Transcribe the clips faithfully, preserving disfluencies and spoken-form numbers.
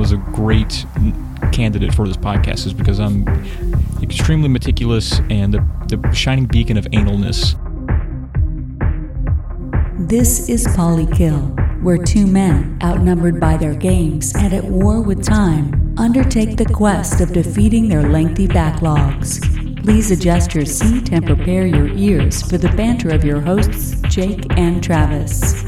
as a great candidate for this podcast is because I'm extremely meticulous and the, the shining beacon of analness. This is Polykill, where two men, outnumbered by their games and at war with time, undertake the quest of defeating their lengthy backlogs. Please adjust your seat and prepare your ears for the banter of your hosts, Jake and Travis.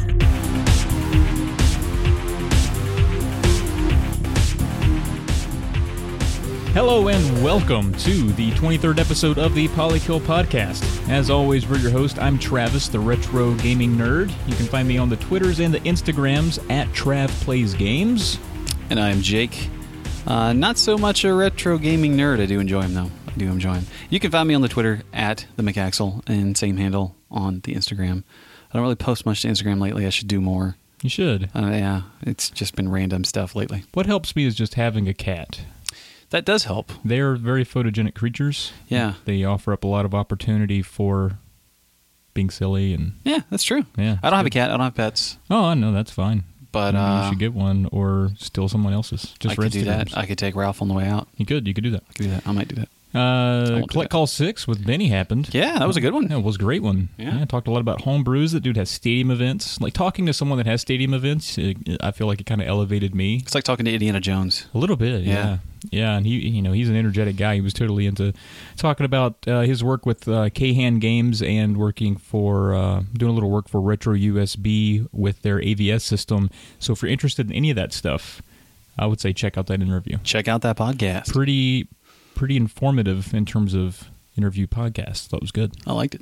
Hello and welcome to the twenty-third episode of the Polykill Podcast. As always, we're your host. I'm Travis, the retro gaming nerd. You can find me on the Twitters and the Instagrams at TravPlaysGames. And I'm Jake. Uh, not so much a retro gaming nerd. I do enjoy him, though. I do enjoy him. You can find me on the Twitter at the McAxel and same handle on the Instagram. I don't really post much to Instagram lately. I should do more. You should. Uh, yeah, it's just been random stuff lately. What helps me is just having a cat. That does help. They're very photogenic creatures. Yeah. They offer up a lot of opportunity for being silly and... Yeah, that's true. Yeah. I don't have a cat. I don't have pets. Oh, I know. That's fine. But Maybe uh, you should get one or steal someone else's. Just I for could do Instagrams. that. I could take Ralph on the way out. You could. You could do that. I could do that. I might do that. Uh, won't do Collect that. Call six with Benny happened. Yeah, that was a good one. Yeah, it was a great one. Yeah. yeah talked a lot about home brews. That dude has stadium events. Like, talking to someone that has stadium events, it, I feel like it kind of elevated me. It's like talking to Indiana Jones. A little bit, yeah. Yeah. Yeah, and he, you know, he's an energetic guy. He was totally into talking about uh, his work with uh, K-Han Games and working for, uh, doing a little work for Retro U S B with their A V S system. So if you're interested in any of that stuff, I would say check out that interview. Check out that podcast. Pretty, pretty informative in terms of interview podcasts. That was good. I liked it.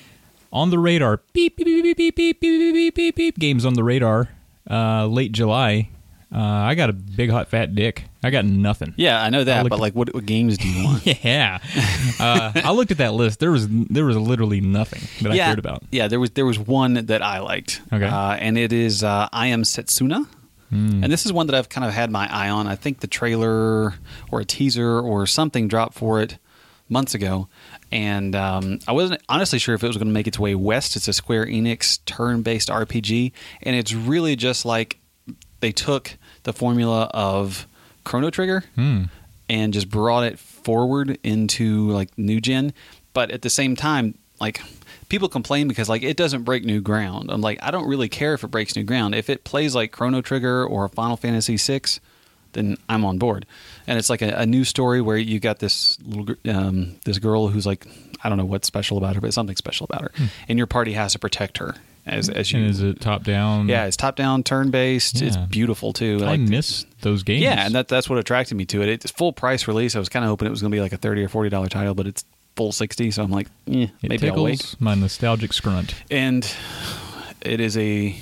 On the radar, beep, beep, beep, beep, beep, beep, beep, beep, beep, beep, games on the radar, uh, late July. Uh, I got a big, hot, fat dick. I got nothing. Yeah, I know that, I but like, what, what games do you want? Yeah. Uh, I looked at that list. There was there was literally nothing that yeah, I cared about. Yeah, there was there was one that I liked. Okay. Uh, and it is uh, I Am Setsuna. Mm. And this is one that I've kind of had my eye on. I think the trailer or a teaser or something dropped for it months ago. And um, I wasn't honestly sure if it was going to make its way west. It's a Square Enix turn-based R P G. And it's really just like they took the formula of Chrono Trigger Mm. and just brought it forward into like new gen. But at the same time, like people complain because like it doesn't break new ground. I'm like, I don't really care if it breaks new ground. If it plays like Chrono Trigger or Final Fantasy six, then I'm on board. And it's like a, a new story where you got this little gr- um, this girl who's like, I don't know what's special about her, but something special about her. Hmm. And your party has to protect her as as you. And is it top down? Yeah, it's top down, turn based. Yeah. It's beautiful too. I Like, miss those games. yeah, and that that's what attracted me to it. It's full price release. I was kind of hoping it was going to be like a thirty or forty dollar title, but it's full sixty. So I'm like, eh, It maybe I'll wait. tickles my nostalgic scrunt. And it is a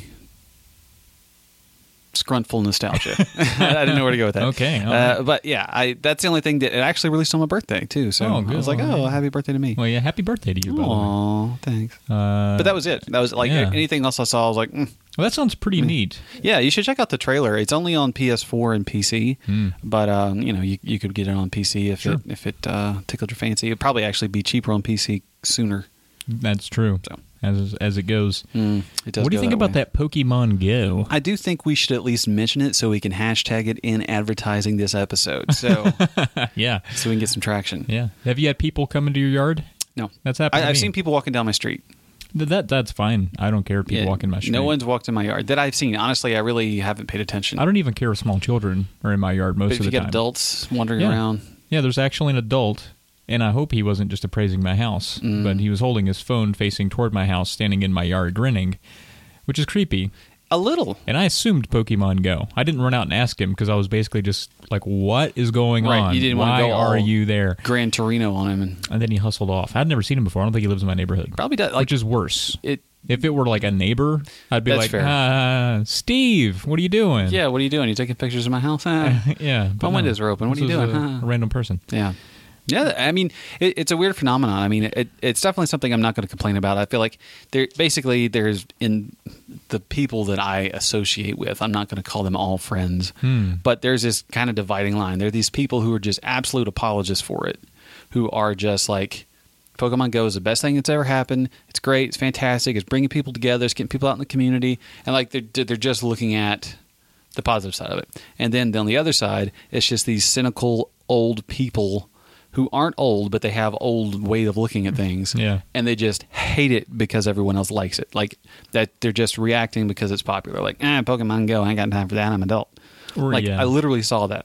scruntful nostalgia. I didn't know where to go with that. Okay, all uh, right. but yeah, I that's the only thing that it actually released on my birthday too. So Oh, good. I was like, oh, happy birthday to me. Well, yeah, happy birthday to you, by the way. Aw, thanks. Uh, But that was it. That was like yeah. anything else I saw. I was like, mm. well, that sounds pretty neat. Yeah, you should check out the trailer. It's only on P S four and P C, Mm. but um, you know, you you could get it on P C if Sure. it if it uh, tickled your fancy. It'd probably actually be cheaper on P C sooner. That's true. So. As as it goes. Mm, it does What do you go think about way. that Pokemon Go? I do think we should at least mention it so we can hashtag it in advertising this episode, so Yeah. so we can get some traction. Yeah. Have you had people come into your yard? No, That's happened I, to I've me. seen people walking down my street. Th- That that's fine. I don't care if people Yeah, walk in my street. No one's walked in my yard that I've seen. Honestly, I really haven't paid attention. I don't even care if small children are in my yard most but if of you the get time. adults wandering Yeah. around, Yeah, there's actually an adult, and I hope he wasn't just appraising my house, Mm. but he was holding his phone facing toward my house, standing in my yard grinning, which is creepy. a little. And I assumed Pokemon Go. I didn't run out and ask him because I was basically just like, what is going Right, on? you didn't wanna Why go all- are you there? Gran Torino on him, and And then he hustled off. I'd never seen him before. I don't think he lives in my neighborhood. probably does. Like Which is worse. it. If it were like a neighbor, I'd be That's like, fair. ah, Steve, what are you doing? Yeah, what are you doing? You taking pictures of my house? Ah. yeah. but My windows are open. What This are you was doing? A, Huh. a random person. Yeah. Yeah, I mean, it, it's a weird phenomenon. I mean, it, it's definitely something I'm not going to complain about. I feel like there, basically, there's in the people that I associate with, I'm not going to call them all friends, Hmm. but there's this kind of dividing line. There are these people who are just absolute apologists for it, who are just like, Pokemon Go is the best thing that's ever happened. It's great. It's fantastic. It's bringing people together. It's getting people out in the community. And like they're, they're just looking at the positive side of it. And then on the other side, it's just these cynical old people who aren't old, but they have old way of looking at things. Yeah. And they just hate it because everyone else likes it. Like that they're just reacting because it's popular. Like, eh, Pokemon Go, I ain't got time for that. I'm an adult. Or, like yeah. I literally saw that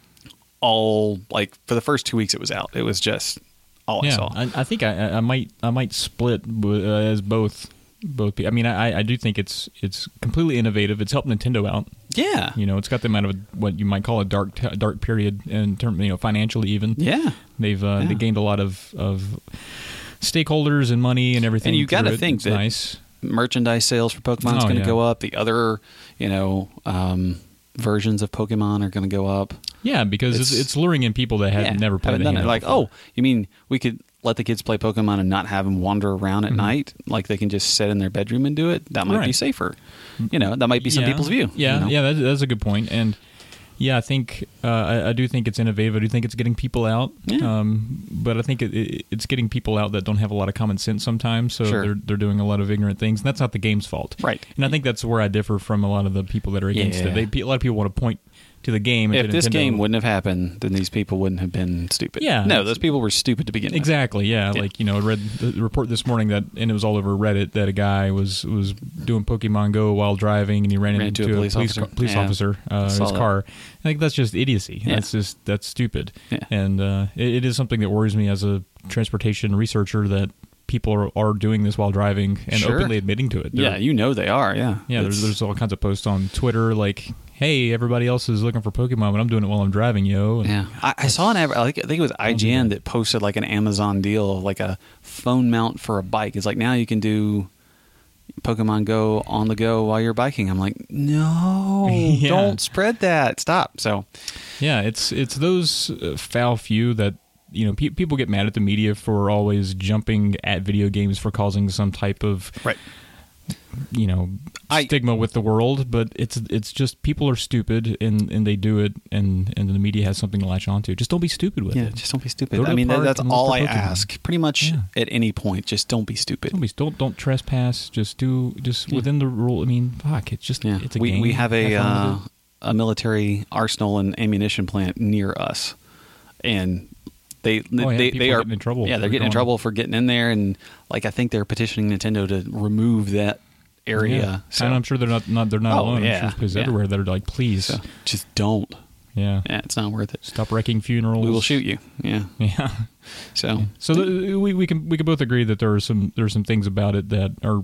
all like for the first two weeks it was out. It was just all yeah, I saw. I, I think I, I might I might split uh, as both both. pe- I mean, I, I do think it's it's completely innovative. It's helped Nintendo out. Yeah. You know, it's got them out of a, what you might call a dark t- dark period in term, you know, financially even. Yeah. They've uh, Yeah. they gained a lot of, of stakeholders and money and everything. And you got through to it. think It's that nice. merchandise sales for Pokemon is Oh, going to yeah. go up. The other, you know, um, versions of Pokemon are going to go up. Yeah, because it's, It's- it's luring in people that have Yeah, never played haven't the done game it. Like, before. oh, you mean we could let the kids play Pokemon and not have them wander around at Mhm. night? Like they can just sit in their bedroom and do it? That might be Right. safer. You know, that might be some Yeah. people's view. Yeah, you know? yeah, that, that's a good point. And yeah, I think uh, I, I do think it's innovative. I do think it's getting people out. Yeah. Um, but I think it, it, it's getting people out that don't have a lot of common sense sometimes. So Sure. they're they're doing a lot of ignorant things, and that's not the game's fault. Right. And I think that's where I differ from a lot of the people that are against Yeah. it. They, a lot of people want to point to the game. and If to this Nintendo. game wouldn't have happened, then these people wouldn't have been stupid. Yeah. No, those people were stupid to begin with. Exactly. Yeah. Yeah. Like, you know, I read the report this morning that, and it was all over Reddit, that a guy was was doing Pokemon Go while driving, and he ran, Ran into, into a police police, officer. ca- police Yeah. officer uh, in Saw his that. car. I think that's just idiocy. Yeah. That's just that's stupid. Yeah. And uh, it, it is something that worries me as a transportation researcher, that people are, are doing this while driving and Sure. openly admitting to it. They're- Yeah, you know they are. Yeah. yeah. There's It's- there's all kinds of posts on Twitter like, "Hey, everybody else is looking for Pokemon, but I'm doing it while I'm driving, yo." And Yeah, I, I saw an ad. I think I think it was I G N that. that posted like an Amazon deal of like a phone mount for a bike. It's like now you can do Pokemon Go on the go while you're biking. I'm like, no, Yeah. don't spread that. Stop. So Yeah, it's it's those uh, foul few that, you know, pe- people get mad at the media for always jumping at video games for causing some type of right. you know I- stigma with the world, but it's it's just people are stupid and, and they do it, and, and the media has something to latch onto. Just don't be stupid with Yeah, it. just don't be stupid. Go to I the mean, that, park that's and look all for I Pokemon. ask. Pretty much Yeah. at any point, just don't be stupid. Don't be don't don't trespass. Just do just Yeah. within the rule. I mean, fuck, it's just Yeah, it's a we game. we have a fun uh, with it. a military arsenal and ammunition plant near us, and they Oh, yeah, they people they are are getting in trouble Yeah, for they're getting in going- trouble for getting in there, and like I think they're petitioning Nintendo to remove that area. Yeah. So, And I'm sure they're not, not they're not Oh, alone. I'm yeah, sure there's places yeah. everywhere that are like, please, so just don't. yeah, Yeah, it's not worth it. stop wrecking funerals. We will shoot you. Yeah. Yeah. So So the, we we can we can both agree that there are some there are some things about it that are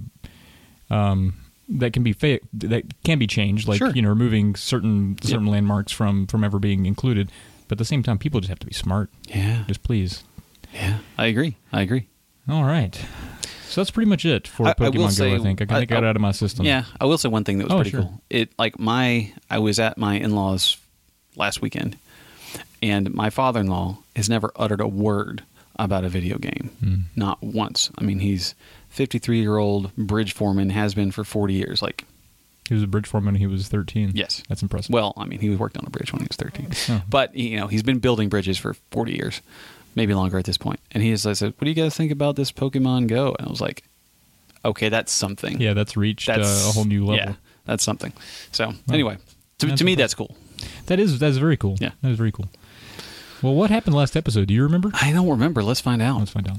um that can be fa- that can be changed, like Sure. you know, removing certain Yep. certain landmarks from from ever being included. But at the same time, people just have to be smart. yeah, Just please. yeah, I agree. I agree. All right. So that's pretty much it for I- I Pokemon will Go. say- I think I kind I- of got it I- out of my system. Yeah, I will say one thing that was Oh, pretty sure. cool. It like my I was at my in-laws last weekend, and my father-in-law has never uttered a word about a video game, Mm. not once. I mean, he's fifty-three-year-old bridge foreman, has been for forty years. Like, He was a bridge foreman when he was thirteen. yes, That's impressive. well, I mean, he worked on a bridge when he was thirteen, Oh. but you know, he's been building bridges for forty years, maybe longer at this point. And he is, I said, "What do you guys think about this Pokemon Go?" And I was like, "Okay, that's something." yeah, that's reached uh, That's a whole new level. Yeah, that's something. So anyway, to, That's to me, impressive. that's cool. That is that's very cool. Yeah. That is very cool. Well, what happened last episode? Do you remember? I don't remember. Let's find out. Let's find out.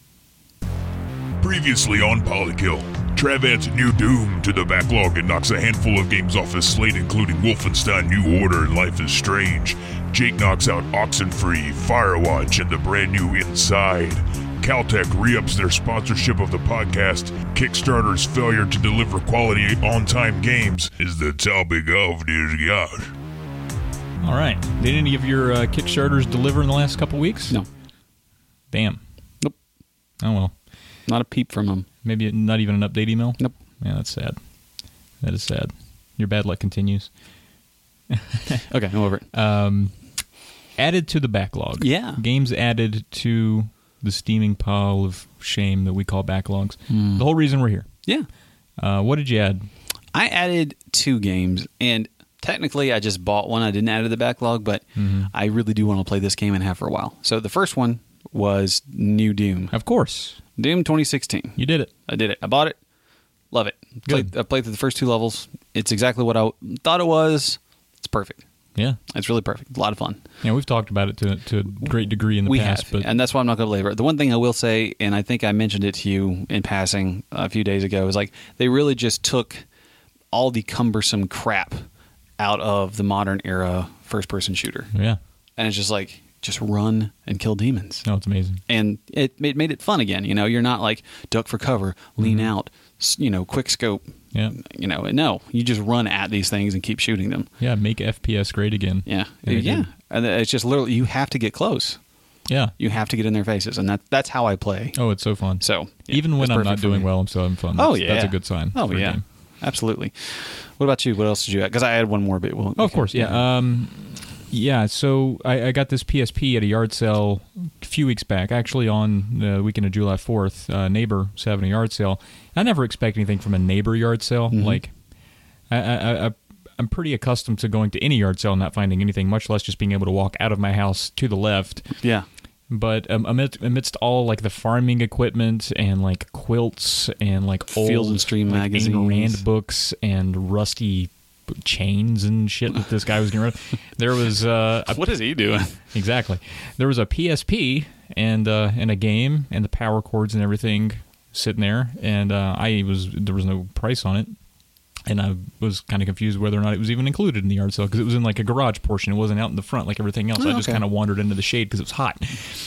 Previously on Polykill, Trav adds new Doom to the backlog and knocks a handful of games off his slate, including Wolfenstein New Order and Life is Strange. Jake knocks out Oxenfree, Firewatch, and the brand new Inside. Caltech re-ups their sponsorship of the podcast. Kickstarter's failure to deliver quality on-time games is the topic of discussion. All right. Did any of your uh, Kickstarters deliver in the last couple weeks? No, Damn. Nope. Oh well. not a peep from him. Maybe not even an update email. Nope. Yeah, that's sad. That is sad. Your bad luck continues. Okay, I'm over it. Um, added to the backlog. Yeah. Games added to the steaming pile of shame that we call backlogs. Hmm. The whole reason we're here. Yeah, Uh, what did you add? I added two games, and technically, I just bought one. I didn't add to the backlog, but Mm-hmm. I really do want to play this game and have for a while. So the first one was New Doom, Of course. Doom twenty sixteen. You did it. I did it. I bought it. Love it. Good. Played, I played through the first two levels. It's exactly what I thought it was. It's perfect. Yeah. It's really perfect. A lot of fun. Yeah, we've talked about it to to a great degree in the we past. have, but and that's why I'm not going to belabor it. The one thing I will say, and I think I mentioned it to you in passing a few days ago, is like they really just took all the cumbersome crap out of the modern era first-person shooter. Yeah. And it's just like, just run and kill demons. No, it's amazing. And it, it made it fun again. You know, you're not like duck for cover, lean Mm-hmm. out, s- you know, quick scope. Yeah. You know, no, you just run at these things and keep shooting them. Yeah, make F P S great again. Yeah. And it yeah. did. And it's just literally, you have to get close. Yeah. You have to get in their faces. And that that's how I play. Oh, it's so fun. So, yeah, even when it's I'm perfect not for doing me. well, I'm still having fun. Oh, That's, yeah. That's a good sign. Oh, for a yeah. game. Absolutely. What about you? What else did you have? Because I had one more bit. Well, Oh, of course, yeah. Um, yeah, so I, I got this P S P at a yard sale a few weeks back, actually on the weekend of July fourth. Uh, neighbor was having a yard sale. I never expect anything from a neighbor yard sale. Mm-hmm. Like, I, I, I, I'm pretty accustomed to going to any yard sale and not finding anything, much less just being able to walk out of my house to the left. Yeah. But um, amidst, amidst all like the farming equipment and like quilts and like old Field and Stream like, magazines. Ayn Rand books and rusty chains and shit that this guy was getting rid of, there was uh, a, What is he doing? exactly there was a P S P and uh, and a game and the power cords and everything sitting there, and uh, I was there was no price on it. And I was kind of confused whether or not it was even included in the yard sale because it was in like a garage portion. It wasn't out in the front like everything else. Oh, I just okay. kind of wandered into the shade because it was hot.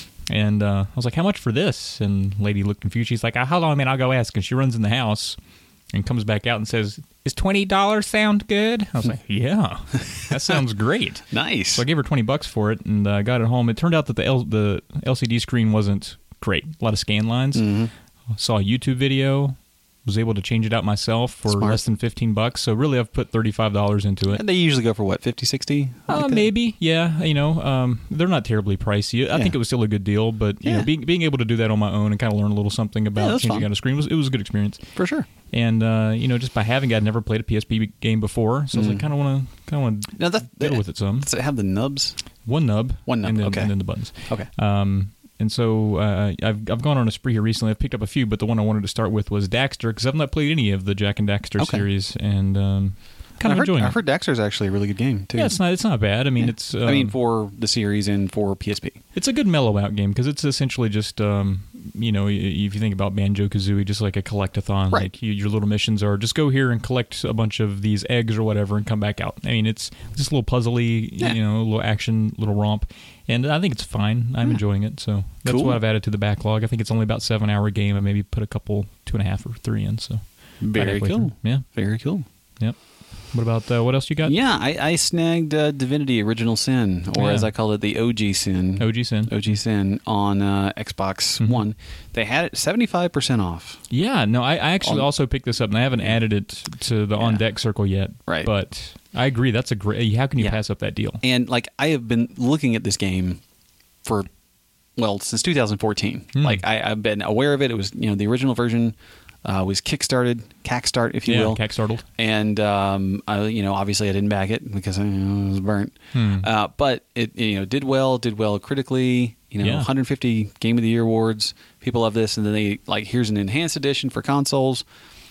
And uh, I was like, how much for this? And lady looked confused. She's like, how long, man? I'll go ask. And she runs in the house and comes back out and says, is twenty dollars sound good? I was like, yeah, that sounds great. Nice. So I gave her twenty bucks for it and uh, got it home. It turned out that the, L- the L C D screen wasn't great. A lot of scan lines. Mm-hmm. Saw a YouTube video. Was able to change it out myself for Smart. less than fifteen bucks. So really, I've put thirty-five dollars into it. And they usually go for what, fifty, sixty? Uh, maybe, yeah. You know, um, they're not terribly pricey. I Yeah. think it was still a good deal, but you Yeah. know, being being able to do that on my own and kind of learn a little something Yeah, about that's changing fun. out a screen was it was a good experience. For sure. And uh, you know, just by having it, I'd never played a P S P game before, so I was like, kind of want to kind of want to Now that, fiddle with it some. Does it have the nubs? One nub, One nub, and then, okay. and then the buttons. Okay. Um, and so uh, I've I've gone on a spree here recently. I've picked up a few, but the one I wanted to start with was Daxter because I've not played any of the Jack and Daxter Okay. series, and um, kind I've of heard, enjoying I've it. heard Daxter's actually a really good game, too. Yeah, it's not it's not bad. I mean, Yeah. it's um, I mean, for the series and for P S P. it's a good mellow out game because it's essentially just um, you know, y- if you think about Banjo Kazooie, just like a collectathon. Right. Like you, your little missions are just go here and collect a bunch of these eggs or whatever and come back out. I mean, it's just a little puzzly, Yeah. you know, a little action, little romp, and I think it's fine. I'm enjoying it, so that's Cool. what I've added to the backlog. I think it's only about seven hour game. I maybe put a couple, two and a half or three in. So Very halfway cool. through. Yeah. Very cool. Yep. What about uh, what else you got? Yeah, I, I snagged uh, Divinity Original Sin, or Yeah. as I call it, the O G Sin. O G Sin. O G Sin on uh, Xbox Mhm. One. They had it seventy-five percent off. Yeah, no, I, I actually On- also picked this up, and I haven't added it to the on deck circle yet. Right. But I agree, that's a great. How can you Yeah. pass up that deal? And like I have been looking at this game for well since two thousand fourteen. Hmm. Like I, I've been aware of it. It was you know the original version uh, was kickstarted, cackstart if you yeah, will, Cack-startled. and um, I, you know obviously I didn't back it because I, you know, it was burnt. Hmm. Uh, but it you know did well, did well critically. You know, Yeah. one hundred fifty Game of the Year awards. People love this, and then they like here's an enhanced edition for consoles.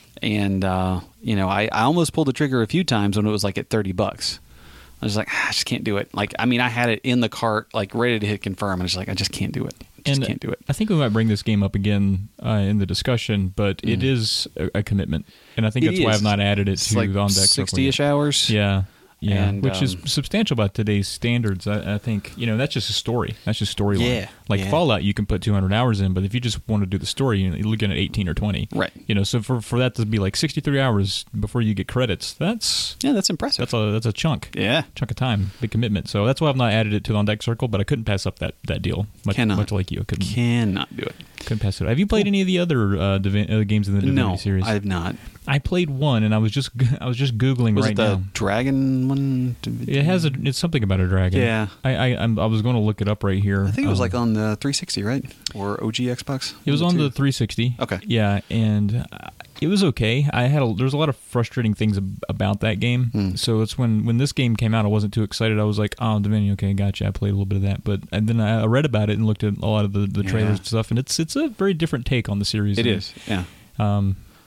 And uh, you know, I, I almost pulled the trigger a few times when it was like at thirty bucks. I was like, ah, I just can't do it. Like, I mean, I had it in the cart, like ready to hit confirm, and I was like, I just can't do it. I just And can't do it. I think we might bring this game up again uh, in the discussion, but it is a, a commitment, and I think Mm. It that's why is. I've not added it It's to like the on deck circle yet. sixty-ish hours. Yeah. Yeah, And, which is um, substantial by today's standards. I, I think you know that's just a story. That's just storyline. Yeah, like yeah. Fallout, you can put two hundred hours in, but if you just want to do the story, you're looking at eighteen or twenty. Right. You know, so for for that to be like sixty-three hours before you get credits, that's Yeah, that's impressive. that's a that's a chunk. yeah. Chunk of time, big commitment. So that's why I've not added it to the on deck circle, but I couldn't pass up that, that deal. Much, Cannot. much like you, I couldn't Cannot do it. couldn't pass it. Have you played any of the other uh, Divi- uh, games in the Divinity No, series? I have not. I played one, and I was just I was just googling Was right it the now. dragon one? It has a it's something about a dragon. Yeah. I I, I'm, I was going to look it up right here. I think it was Um, like on the three sixty, right? Or O G Xbox? it was on two? the three sixty. Okay. Yeah, and uh, it was okay. I had a, there's a lot of frustrating things ab- about that game. Hmm. So it's when when this game came out, I wasn't too excited. I was like, oh, Dominion, okay, gotcha. I played a little bit of that, but and then I read about it and looked at a lot of the, the trailers Yeah. and stuff, and it's it's a very different take on the series. It And, is, yeah. Um,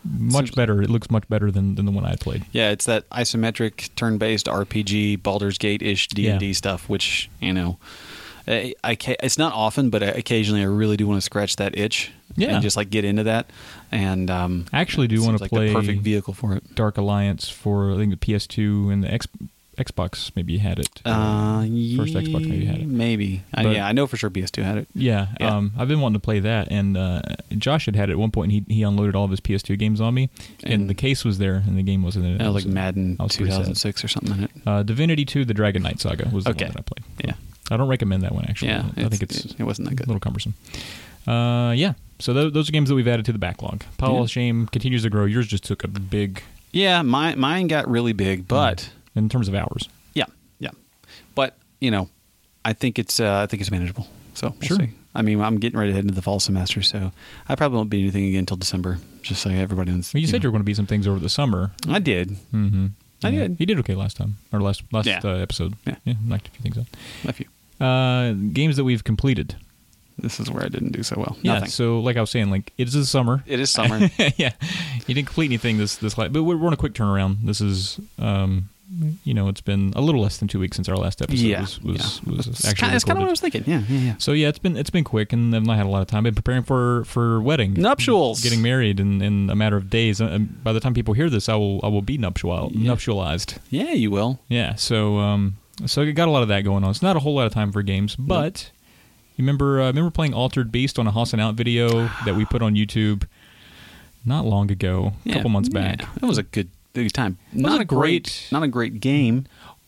much Seems- better. It looks much better than, than the one I played. Yeah, it's that isometric turn-based R P G, Baldur's Gate-ish D and D Yeah. stuff, which, you know, I, I ca- it's not often, but I, occasionally I really do want to scratch that itch Yeah. and just like get into that. And um, I actually do it want seems to like play the perfect vehicle for it. Dark Alliance for I think the P S two and the X, Xbox. Maybe you had it. Uh, First Xbox maybe had it. Maybe. Uh, But- yeah, I know for sure P S two had it. Yeah, Yeah. Um, I've been wanting to play that, and uh, Josh had had it at one point. And he he unloaded all of his P S two games on me, and, And- the case was there, and the game wasn't in it. It was like So Madden I was pretty two sad. thousand six or something in it. Uh, Divinity two: The Dragon Knight Saga was the Okay. one that I played. Yeah. I don't recommend that one actually. Yeah, I think it's it, it wasn't that a good. little cumbersome. Uh, yeah. So those, those are games that we've added to the backlog. Pile Yeah. of Shame continues to grow. Yours just took a big, Yeah, my, mine got really big, but in terms of hours. yeah, yeah. But you know, I think it's uh, I think it's manageable. So we'll Sure. see. I mean, I'm getting ready to head into the fall semester, so I probably won't be anything again until December. Just so everybody knows. Well, you said you were going to be some things over the summer. I did. Mm-hmm. I did. You did okay last time or last last Yeah. uh, episode. Yeah. knocked a few things out. A few. Uh, games that we've completed. This is where I didn't do so well. Yeah. Nothing. So, like I was saying, like it is the summer. It is summer. Yeah, you didn't complete anything this this last, but we're, we're on a quick turnaround. This is, um, you know, it's been a little less than two weeks since our last episode yeah, was was, yeah. was It's actually kind, it's kind of what I recorded. was thinking. Yeah, yeah, yeah. So yeah, it's been it's been quick, and I've not had a lot of time. Been preparing for for wedding, Nuptials. getting married in, in a matter of days. Uh, And by the time people hear this, I will I will be nuptial Yeah. nuptialized. Yeah, you will. Yeah. So um, so I got a lot of that going on. It's not a whole lot of time for games, but you remember uh, remember playing Altered Beast on a Hoss and Out video that we put on YouTube not long ago, a Yeah, couple months yeah. back. It was a good, good time. was Not a a great, great- not a great game.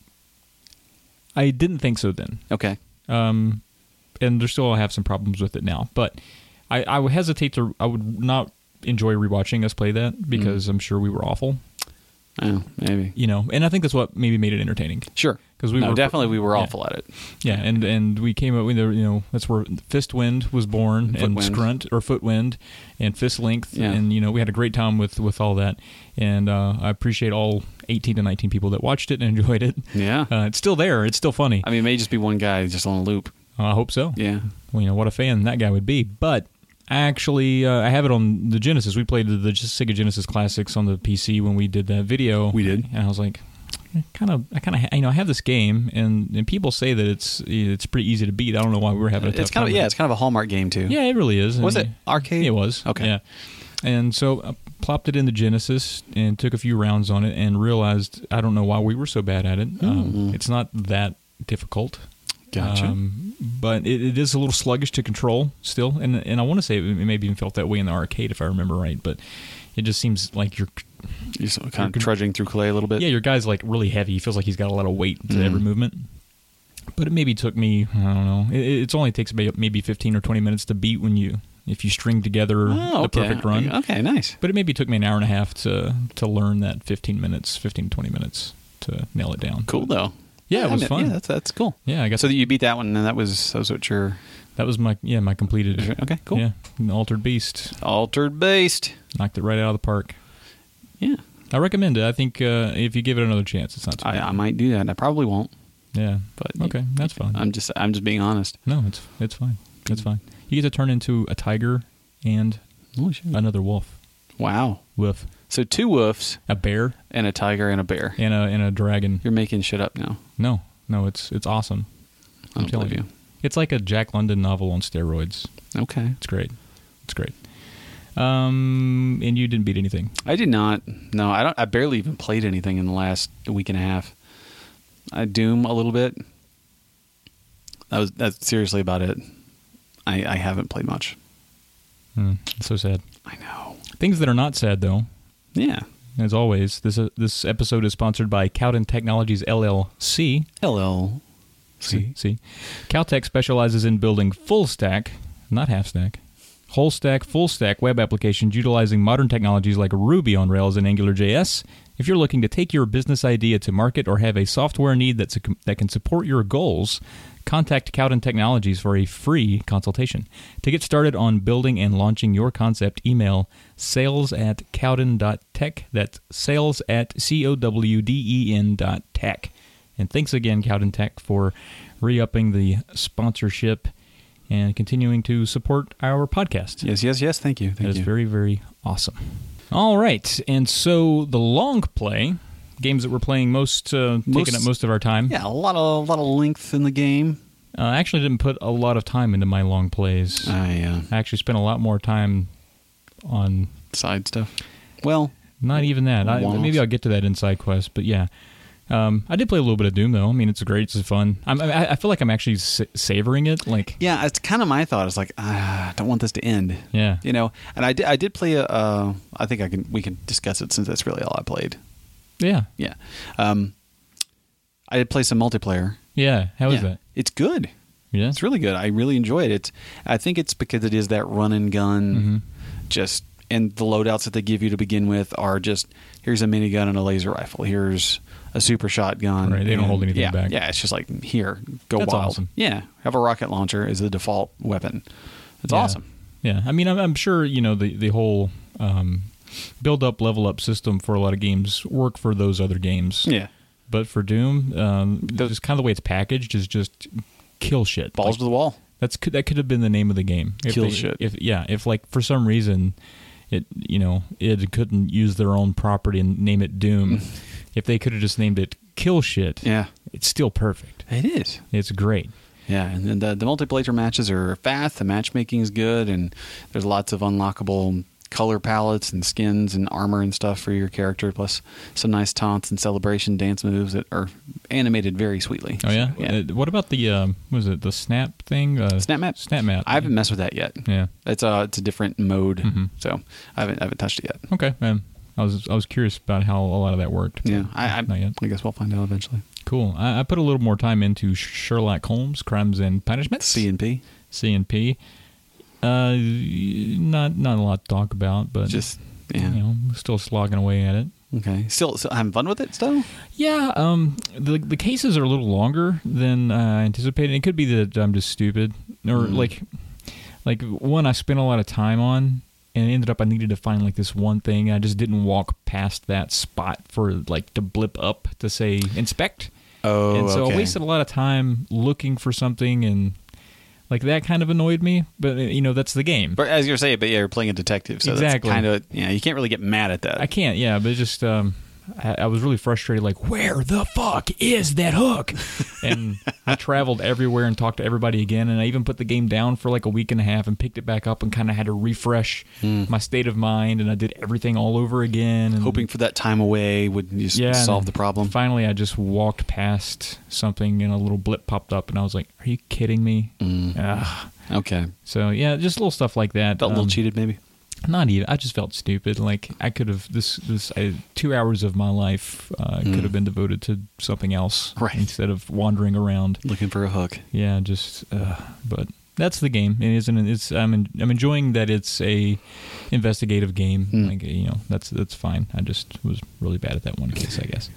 I didn't think so then. Okay. Um, and there still have some problems with it now. But I, I would hesitate to. I would not enjoy rewatching us play that because I'm sure we were awful. Oh, maybe. You know, and I think that's what maybe made it entertaining. Sure. 'Cause we no, were- definitely we were yeah. awful at it. Yeah, and and we came up with the, you know, that's where Fistwind was born, and Footwind. Scrunt or Footwind, and Fist Length, Yeah. and you know we had a great time with with all that, and uh, I appreciate all eighteen to nineteen people that watched it and enjoyed it. Yeah. Uh, it's still there. It's still funny. I mean, it may just be one guy just on a loop. Uh, I hope so. Yeah. Well, you know what a fan that guy would be. But actually, uh, I have it on the Genesis. We played the, the Sega Genesis Classics on the P C when we did that video. We did. and I was like, kind of, I kind of, you know, I have this game, and, and people say that it's it's pretty easy to beat. I don't know why we were having a tough It's kind of time with yeah, it. it's kind of a Hallmark game too. Yeah, it really is. Was I it mean, arcade? It was. Okay. Yeah. And so I plopped it in the Genesis and took a few rounds on it and realized I don't know why we were so bad at it. Um, it's not that difficult. Gotcha. Um, but it, it is a little sluggish to control still. And and I want to say it maybe even felt that way in the arcade if I remember right. But it just seems like you're, You're so kind of trudging through clay a little bit. yeah, your guy's like really heavy. He feels like he's got a lot of weight to Mm. every movement. But it maybe took me, I don't know, it, it's only takes maybe maybe fifteen or twenty minutes to beat when you, if you string together Oh, the okay. perfect run. Okay, nice. But it maybe took me an hour and a half to to learn that fifteen minutes, fifteen to twenty minutes to nail it down. Cool though. Yeah, it was I mean, fun. Yeah, that's that's cool. Yeah, I guess So that you beat that one, and that was that was what your that was my yeah my completed. okay, cool. Yeah, an Altered Beast Altered Beast. knocked it right out of the park. Yeah, I recommend it. I think uh, if you give it another chance, it's not too I, bad. I might do that. I probably won't, Yeah, but okay, that's fine. I'm just I'm just being honest. No, it's it's fine. It's fine. You get to turn into a tiger and Holy shit. another wolf. Wow. Wolf. So two wolves A bear and a tiger and a bear. and a and a dragon. You're making shit up now. No, no, it's it's awesome. I don't telling believe you. It's like a Jack London novel on steroids. Okay. It's great. It's great. Um, and you didn't beat anything. I did not. No, I don't. I barely even played anything in the last week and a half. I Doom a little bit. That was that's seriously about it. I I haven't played much. Hmm, it's so sad. I know. Things that are not sad though. Yeah. As always, this uh, this episode is sponsored by Cowden Technologies L L C. L L C. See, Caltech specializes in building full stack, not half stack, whole stack, full stack web applications utilizing modern technologies like Ruby on Rails and AngularJS. If you're looking to take your business idea to market or have a software need that's a, that can support your goals, contact Cowden Technologies for a free consultation. To get started on building and launching your concept, email sales at cowden dot tech. That's sales at C O W D E N dot tech. And thanks again, Cowden Tech, for re-upping the sponsorship and continuing to support our podcast. Yes, yes, yes. Thank you. That Thank is you. very, very awesome. All right, and so the long play, games that we're playing most, uh, Most- taking up most of our time. Yeah, a lot of a lot of length in the game. Uh, I actually didn't put a lot of time into my long plays. I uh, I actually spent a lot more time on side stuff. Well, not even that. I, One-offs. maybe I'll get to that in side quest, but yeah. Um, I did play a little bit of Doom, though. I mean, it's great. It's fun. I'm, I, I feel like I'm actually sa- savoring it. Like, yeah, it's kind of my thought. It's like ah, I don't want this to end. yeah. You know, and I did. I did play a. Uh, I think I can. We can discuss it since that's really all I played. Yeah. Yeah, um, I did play some multiplayer. Yeah. How is Yeah. that? It's good. Yeah. It's really good. I really enjoy it. It's. I think it's because it is that run and gun, Mm-hmm. just and the loadouts that they give you to begin with are just here's a minigun and a laser rifle. Here's a super shotgun. Right, they don't and- hold anything yeah, back. Yeah, it's just like here, go That's wild. awesome. Yeah, have a rocket launcher as the default weapon. It's Yeah. awesome. Yeah. I mean, I'm, I'm sure, you know, the, the whole um, build up, level up system for a lot of games work for those other games. Yeah, But for Doom, um, just kind of the way it's packaged is just kill shit. balls Like, to the wall. That's could that could have been the name of the game. If Kill they- shit. If yeah, if like for some reason, it you know it couldn't use their own property and name it Doom. If they could have just named it Kill Shit, Yeah, it's still perfect. it is. It's great. Yeah, and then the, the multiplayer matches are fast. The matchmaking is good, and there's lots of unlockable color palettes and skins and armor and stuff for your character. Plus some nice taunts and celebration dance moves that are animated very sweetly. Oh yeah. So, yeah. Uh, what about the um, what was it the snap thing? Uh, Snap map. Snap map. I haven't messed with that yet. Yeah. It's a it's a different mode, Mhm. so I haven't I haven't touched it yet. Okay. Man, I was I was curious about how a lot of that worked. Yeah, I I, Not yet. I guess we'll find out eventually. Cool. I, I put a little more time into Sherlock Holmes: Crimes and Punishments. C and P, C and P. Uh, not not a lot to talk about, but just yeah. you know, still slogging away at it. Okay, still, still having fun with it still. Yeah, um, the the cases are a little longer than I anticipated. It could be that I'm just stupid, or Mm. like, like one I spent a lot of time on, and it ended up I needed to find like this one thing. I just didn't walk past that spot for like to blip up to say inspect, Oh, and so okay. I wasted a lot of time looking for something, and like that kind of annoyed me. But you know, that's the game. But as you're saying, but yeah, you're playing a detective, so Exactly. that's kind of yeah. You can't really get mad at that. I can't, yeah, but it just um, I, I was really frustrated. Like, where the fuck is that hook? And I traveled everywhere and talked to everybody again, and I even put the game down for like a week and a half and picked it back up and kind of had to refresh my state of mind, and I did everything all over again. And Hoping for that time away would just yeah, solve and the problem. Finally, I just walked past something, and a little blip popped up, and I was like, "Are you kidding me?" Mm. Ugh. Okay, So yeah, just little stuff like that. felt a little Um, cheated, maybe. Not even. I just felt stupid. Like I could have this this I, two hours of my life uh, Mm. could have been devoted to something else, Right. Instead of wandering around. Looking for a hook. Yeah, just. Uh, but that's the game. It isn't. It's. I'm. En- I'm enjoying that it's a investigative game. Mm. Like you know, that's that's fine. I just was really bad at that one case, I guess.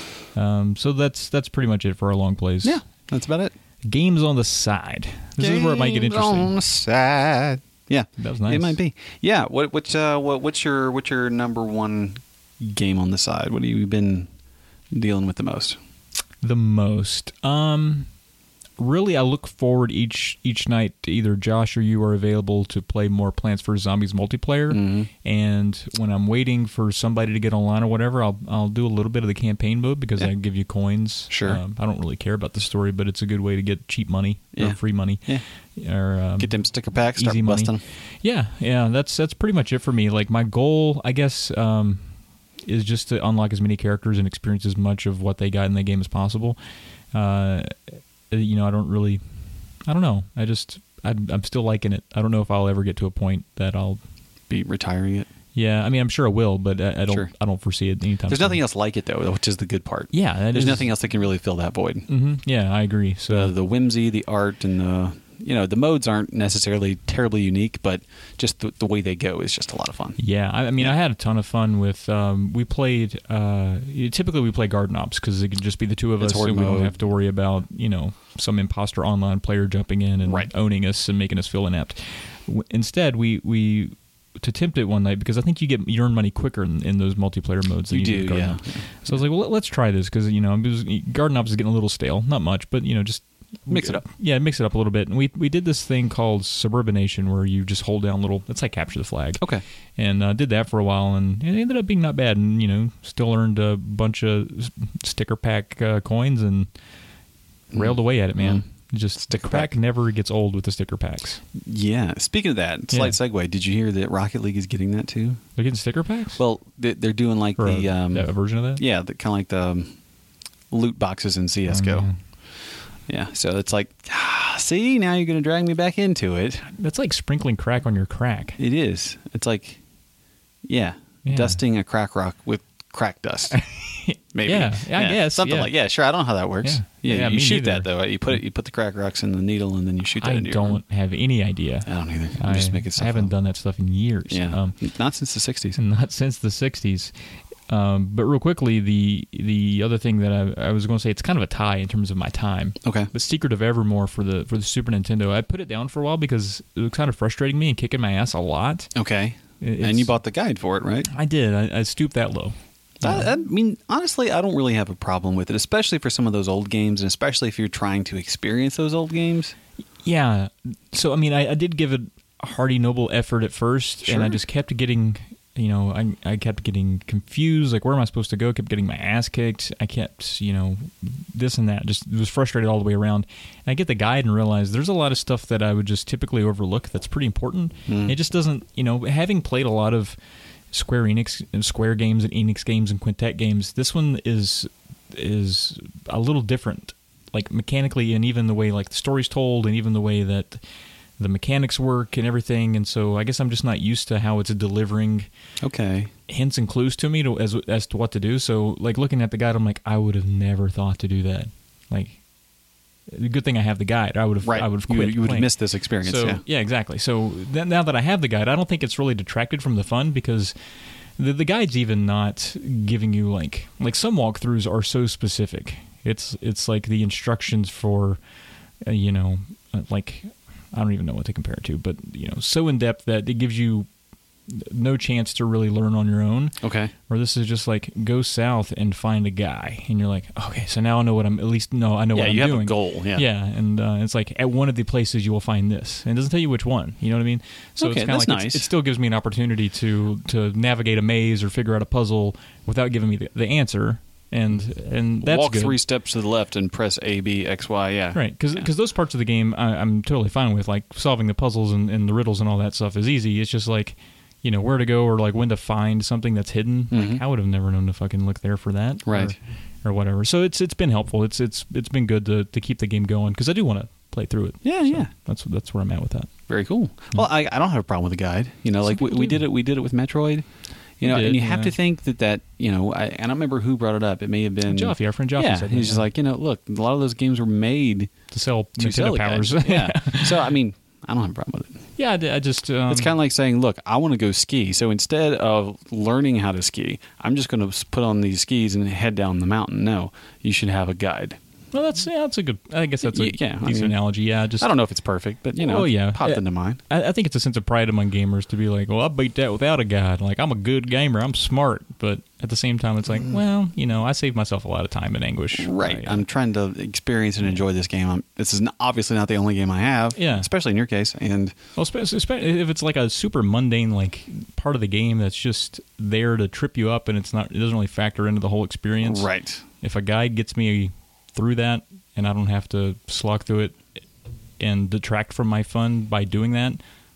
Um. So that's that's pretty much it for our long plays. Yeah, that's about it. Games on the side. This is where it might get Games interesting. on the side. Yeah, That was nice. it might be. Yeah, what which uh what what's your what's your number one game on the side? What have you been dealing with the most? The most. Um, really, I look forward each each night to either Josh or you are available to play more Plants vs Zombies multiplayer, Mhm. and when I'm waiting for somebody to get online or whatever, I'll I'll do a little bit of the campaign mode because Yeah. I give you coins. Sure. Um, I don't really care about the story, but it's a good way to get cheap money Yeah. or free money. Yeah. Or um, Get them sticker packs, start easy money. busting. Yeah, yeah, that's that's pretty much it for me. Like my goal, I guess, um, is just to unlock as many characters and experience as much of what they got in the game as possible. Uh, you know, I don't really, I don't know. I just, I'm, I'm still liking it. I don't know if I'll ever get to a point that I'll. Be retiring it. Yeah, I mean, I'm sure I will, but I, I don't. Sure. I don't foresee it anytime. There's soon. nothing else like it though, which is the good part. Yeah, that There's is- nothing else that can really fill that void. Mhm, yeah, I agree. So The the whimsy, the art, and the you know the modes aren't necessarily terribly unique, but just the, the way they go is just a lot of fun. yeah, I, I mean, Yeah. I had a ton of fun with. Um, we played. Uh, typically, we play Garden Ops because it can just be the two of It's us, horde and we don't mode. have to worry about you know some imposter online player jumping in and Right. owning us and making us feel inept. W- Instead, we we to tempt it one night because I think you get you earn money quicker in, in those multiplayer modes than You you, do, with Garden yeah. Ops. So I was like, well, let's try this because you know it was, Garden Ops is getting a little stale, not much, but you know just Mix it up. Yeah, mix it up a little bit. And we we did this thing called Suburbanation where you just hold down little. It's like capture the flag. Okay. And uh, did that for a while, and it ended up being not bad. And you know, still earned a bunch of sticker pack uh, coins and railed away at it, man. Mm. Just Sticker crack pack. never gets old with the sticker packs. Yeah. Speaking of that, slight segue. Did you hear that Rocket League is getting that too? They're getting sticker packs. Well, they- they're doing like Or the a, um, a version of that. yeah, the, kind of like the um, loot boxes in C S G O. Oh, man. Yeah. So it's like, ah, see, now you're going to drag me back into it. That's like sprinkling crack on your crack. It is. It's like, yeah, Yeah. dusting a crack rock with crack dust. Maybe. Yeah, I guess, something yeah. like. Yeah, sure. I don't know how that works. Yeah. Yeah, Yeah, you me shoot neither. that though. You put it. You put the crack rocks in the needle, and then you shoot that I into your don't arm. have any idea. I don't either. I'm just I- making stuff I haven't up. done that stuff in years. Yeah, Um, not since the sixties. not since the sixties. Um, but real quickly, the the other thing that I, I was going to say, it's kind of a tie in terms of my time. Okay. The Secret of Evermore for the for the Super Nintendo, I put it down for a while because it was kind of frustrating me and kicking my ass a lot. Okay. It- And you it's- bought the guide for it, right? I did. I, I stooped that low. I, I mean, honestly, I don't really have a problem with it, especially for some of those old games, and especially if you're trying to experience those old games. Yeah. So, I mean, I, I did give it a hearty, noble effort at first, and I Sure. just kept getting, you know, I, I kept getting confused. Like, where am I supposed to go? Kept getting my ass kicked. I kept, you know, this and that. Just was frustrated all the way around. And I get the guide and realize there's a lot of stuff that I would just typically overlook that's pretty important. Mm. It just doesn't, you know, having played a lot of Square Enix and Square games and Enix games and Quintet games, this one is is a little different, like mechanically, and even the way like the story's told, and even the way that the mechanics work and everything. And so I guess I'm just not used to how it's delivering Okay. hints and clues to me to, as as to what to do. So like looking at the guide, I'm like, I would have never thought to do that. Like, the good thing I have the guide. I would have Right. I would have You quit. would- you would have playing. missed this experience, So yeah. exactly. So th- now that I have the guide, I don't think it's really detracted from the fun because the the guide's even not giving you like like some walkthroughs are so specific. It's it's like the instructions for uh, you know uh, like I don't even know what to compare it to, but you know so in depth that it gives you no chance to really learn on your own. Okay. Or this is just like go south and find a guy, and you're like, okay, so now I know what I'm at least no, I know Yeah, what I'm you have doing. a goal. Yeah. Yeah, and uh, it's like at one of the places you will find this, and it doesn't tell you which one. You know what I mean? So Okay, it's kind of that's like it's- nice. it still gives me an opportunity to to navigate a maze or figure out a puzzle without giving me the, the answer, and and that's Walk good. three steps to the left and press A, B, X, Y. Yeah. Right, because Yeah. those parts of the game I, I'm totally fine with, like solving the puzzles and, and the riddles and all that stuff is easy. It's just like, you know, where to go or like when to find something that's hidden. Mhm. Like, I would have never known to fucking look there for that, Right. Or, or whatever. So it's it's been helpful. It's it's it's been good to, to keep the game going because I do want to play through it. Yeah, So yeah. That's that's where I'm at with that. Very cool. Well, I, I don't have a problem with the guide. You know, Some like we, people we do. did it. We did it with Metroid. You know, We did, and you have yeah. to think that that you know. I, I don't remember who brought it up. It may have been Jaffe, our friend Jaffe Yeah, said he's that, just yeah. like, you know, look, a lot of those games were made To sell to sell Nintendo the powers. guides. Yeah. So I mean, I don't have a problem with it. yeah. I, d- I just um, It's kind of like saying, look, I want to go ski. So instead of learning how to ski, I'm just going to put on these skis and head down the mountain. No, you should have a guide. well, that's yeah, that's a good. I guess that's a Y- yeah, I decent mean, analogy. Yeah, just I don't know if it's perfect, but you know, Oh, yeah. popped Yeah. into mind. I, I think it's a sense of pride among gamers to be like, well, I beat that without a guide. Like, I'm a good gamer. I'm smart. But at the same time, it's like, well, you know, I saved myself a lot of time and anguish. Right. by, uh, I'm trying to experience and enjoy this game. I'm, this is n- obviously not the only game I have. Yeah. Especially in your case. And well, especially, especially if it's like a super mundane, like, part of the game that's just there to trip you up and it's not, it doesn't really factor into the whole experience. right. If a guide gets me through that and I don't have to slog through it and detract from my fun by doing that,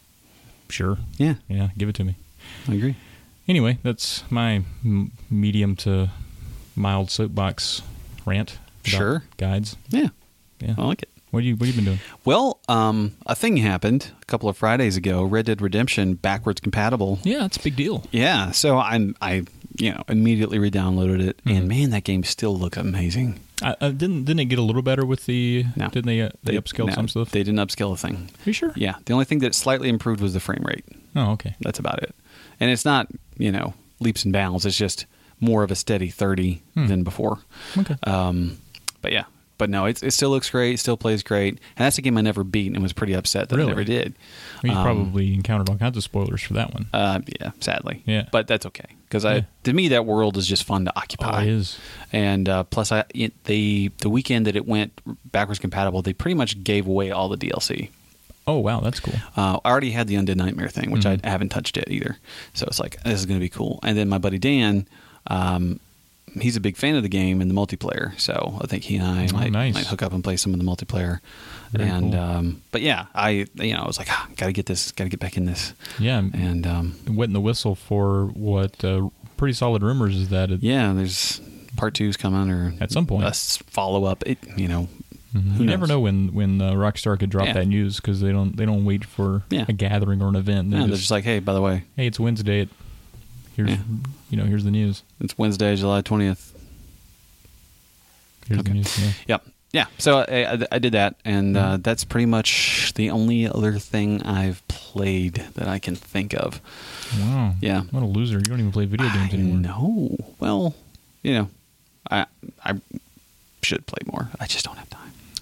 sure. Yeah. Yeah, give it to me. I agree. Anyway, that's my m- medium to mild soapbox rant. about Sure. Guides. Yeah. Yeah. I like it. What do you What have you been doing? Well, um, a thing happened a couple of Fridays ago. Red Dead Redemption backwards compatible. Yeah, it's a big deal. Yeah. So I'm I you know immediately re-downloaded it, Mhm. and man, that game still look amazing. I, I didn't Didn't it get a little better with the? No. Didn't they? Uh, they, upscaled no, some stuff. They didn't upscale a thing. Are you sure? Yeah. The only thing that slightly improved was the frame rate. Oh, okay. That's about it. And it's not you know leaps and bounds. It's just more of a steady thirty Hmm. than before. Okay. Um, but yeah, but no, it, it still looks great. It still plays great. And that's a game I never beat and was pretty upset that Really? I never did. You Um, probably encountered all kinds of spoilers for that one. Uh, yeah, sadly. Yeah. But that's okay. Because Yeah. I to me, that world is just fun to Oh, occupy. it is. And uh, plus, I it, the the weekend that it went backwards compatible, they pretty much gave away all the D L C. Oh, wow, that's cool. Uh, I already had the Undead Nightmare thing, which Mhm. I haven't touched yet either. So it's like, this is going to be cool. And then my buddy Dan, um, he's a big fan of the game and the multiplayer. So I think he and I Oh, might, nice. might hook up and play some of the multiplayer. Very and cool. um, But yeah, I you know I was like, ah, got to get this, got to get back in this. Yeah, And um, wetting the whistle for what uh, pretty solid rumors is that it, yeah, there's part two's coming or At some point. a follow up. It you know. Mhm. Who you never knows? know when when uh, Rockstar could drop Yeah. that news because they don't they don't wait for Yeah. a gathering or an event. They Yeah, they're just, just like, hey, by the way, hey, it's Wednesday. It, here's Yeah. you know here's the news. it's Wednesday, July twentieth. Here's Okay. the news. Yeah. Yep. Yeah. So I, I, I did that, and uh, that's pretty much the only other thing I've played that I can think of. Wow. Yeah. What a loser! You don't even play video games I anymore. know. Well, you know, I I should play more. I just don't have time.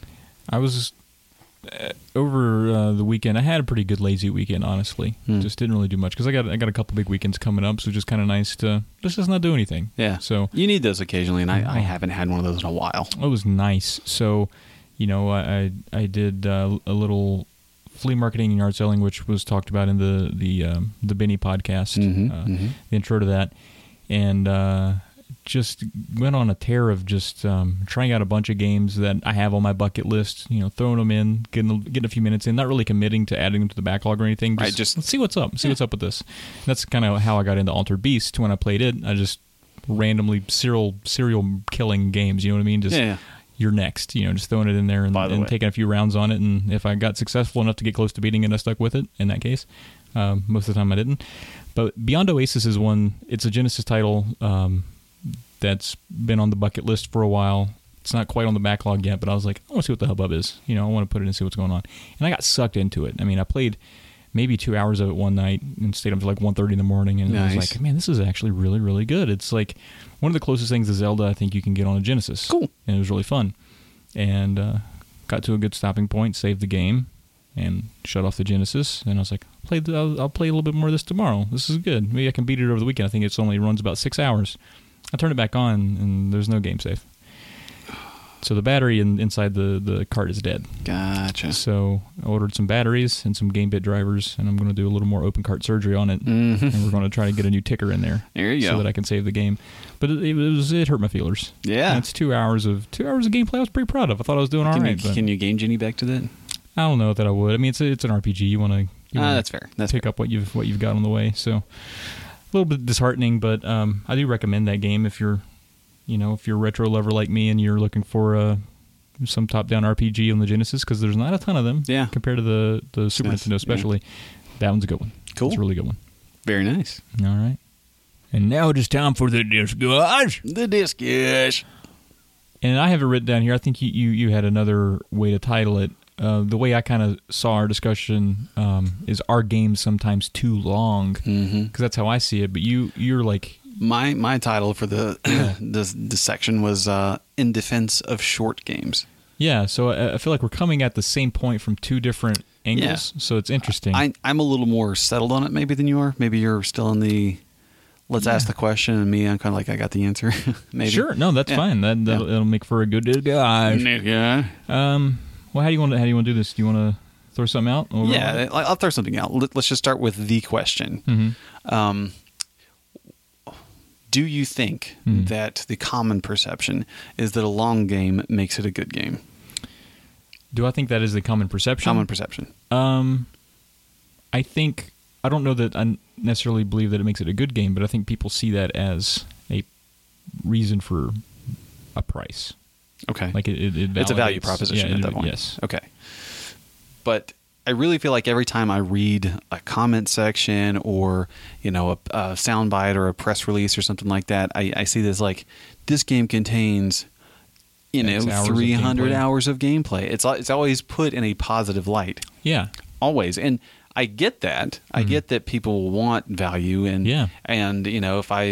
I was uh, over uh, the weekend. I had a pretty good lazy weekend, honestly. Hmm. Just didn't really do much because I got I got a couple big weekends coming up, so just kind of nice to just, just not do anything. Yeah. So You need those occasionally, and I, I Oh. haven't had one of those in a while. it was nice. So, you know, I I, I did uh, a little flea marketing and yard selling, which was talked about in the the um, the Benny podcast, Mhm, uh, mhm. the intro to that, and uh, just went on a tear of just um, trying out a bunch of games that I have on my bucket list. You know, throwing them in, getting getting a few minutes in, not really committing to adding them to the backlog or anything. Just, Right, just- let's see what's up. See Yeah. what's up with this. That's kind of how I got into Altered Beast when I played it. I just randomly serial serial killing games. You know what I mean? Just Yeah, yeah. you're next. You know, just throwing it in there and, By the and way. taking a few rounds on it. And if I got successful enough to get close to beating it, I stuck with it. In that case, um, most of the time I didn't. But Beyond Oasis is one. It's a Genesis title um, that's been on the bucket list for a while. It's not quite on the backlog yet, but I was like, I want to see what the hubbub is. You know, I want to put it and see what's going on. And I got sucked into it. I mean, I played maybe two hours of it one night and stayed up to like one thirty in the morning. And I Nice. was like, man, this is actually really, really good. It's like one of the closest things to Zelda I think you can get on a Genesis. Cool. And it was really fun. And uh, got to a good stopping point, saved the game, and shut off the Genesis. And I was like, I'll play, the, I'll, I'll play a little bit more of this tomorrow. This is good. Maybe I can beat it over the weekend. I think it's only runs about six hours. I turned it back on, and there's no game save. So the battery in, inside the, the cart is dead. Gotcha. So I ordered some batteries and some game bit drivers, and I'm going to do a little more open cart surgery on it. Mhm. And we're going to try to get a new ticker in there. There you so go. that I can save the game. But it, it was it hurt my feelers. Yeah. And it's two hours of two hours of gameplay. I was pretty proud of. I thought I was doing all Can, right. you, but can you game Genie back to that? I don't know that I would. I mean, it's a, it's an R P G. You want to Ah, that's fair. That's pick up what you've what you've got on the way. So a little bit disheartening, but um, I do recommend that game if you're, you know, if you're a retro lover like me and you're looking for uh, some top-down R P G on the Genesis, because there's not a ton of them. Yeah. Compared to the the Super Yes, Nintendo, especially, that one's a good one. Cool. It's a really good one. very nice. All right. And now it is time for the discuss. The discus. And I have it written down here. I think you, you, you had another way to title it. Uh, the way I kind of saw our discussion um, is our games sometimes too long, because Mm-hmm. that's how I see it. But you you're like, My my title for the this, this section was uh, In Defense of Short Games. yeah. So I, I feel like we're coming at the same point from two different angles. So it's interesting. I, I'm a little more settled on it maybe than you are. Maybe you're still in the let's Yeah. ask the question, and me, I'm kind of like I got the answer. maybe. Sure. No, that's Yeah. fine. That that'll, Yeah. it'll make for a good disguise. Yeah. Um. Well, how do you want to how do you want to do this? Do you want to throw something out? Or- Yeah, I- I'll throw something out. Let- Let's just start with the question. Mhm. Um, do you think Mhm. that the common perception is that a long game makes it a good game? Do I think that is the common perception? Common perception. Um, I think I don't know that I necessarily believe that it makes it a good game, but I think people see that as a reason for a price. Okay. Like it, it, it It's a value validates- proposition yeah, at it- that point. Yes. Okay. But I really feel like every time I read a comment section or, you know, a, a soundbite or a press release or something like that, I, I see this like, this game contains, you know, X hours of three hundred gameplay. hours of gameplay. It's al- it's always put in a positive light. Yeah. Always. And I get that. I get that people want value and Yeah. and you know, if I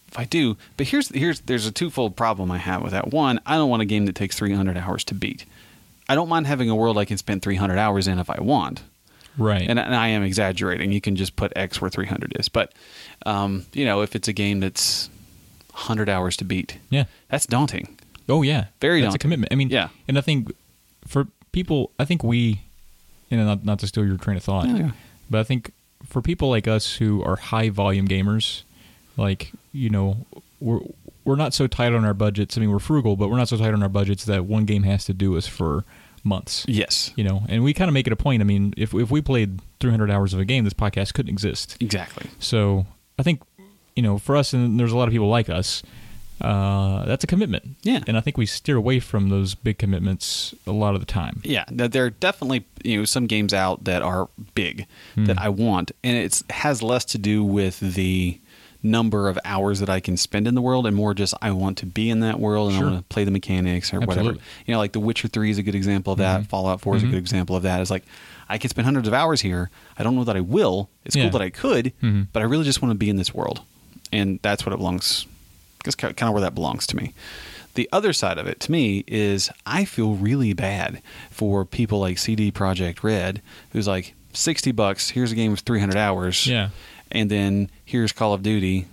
if I do, but here's here's there's a twofold problem I have with that. One, I don't want a game that takes three hundred hours to beat. I don't mind having a world I can spend three hundred hours in if I want. Right. And, and I am exaggerating. You can just put X where three hundred is. But, um, you know, if it's a game that's one hundred hours to beat, yeah, that's daunting. Oh, yeah. Very That's daunting. a commitment. I mean, Yeah. and I think for people, I think we, you know, not, not to steal your train of thought, Yeah, yeah. but I think for people like us who are high volume gamers, like, you know, we're we're not so tight on our budgets. I mean, we're frugal, but we're not so tight on our budgets that one game has to do us for months. Yes. You know, and we kind of make it a point. I mean, if if we played three hundred hours of a game, this podcast couldn't exist. Exactly. So I think, you know, for us, and there's a lot of people like us, uh, that's a commitment. Yeah. And I think we steer away from those big commitments a lot of the time. Yeah, th- there are definitely, you know, some games out that are big that I want, and it has less to do with the number of hours that I can spend in the world and more just I want to be in that world and Sure. I want to play the mechanics or Absolutely. whatever. You know, like The Witcher three is a good example of that. Fallout four is a good example of that. It's like I can spend hundreds of hours here. I don't know that I will. It's Yeah. cool that I could, Mhm. but I really just want to be in this world. And that's what it belongs. That's kind of where that belongs to me. The other side of it, to me, is I feel really bad for people like C D Projekt Red, who's like, sixty bucks, here's a game with three hundred hours. Yeah. And then here's Call of Duty,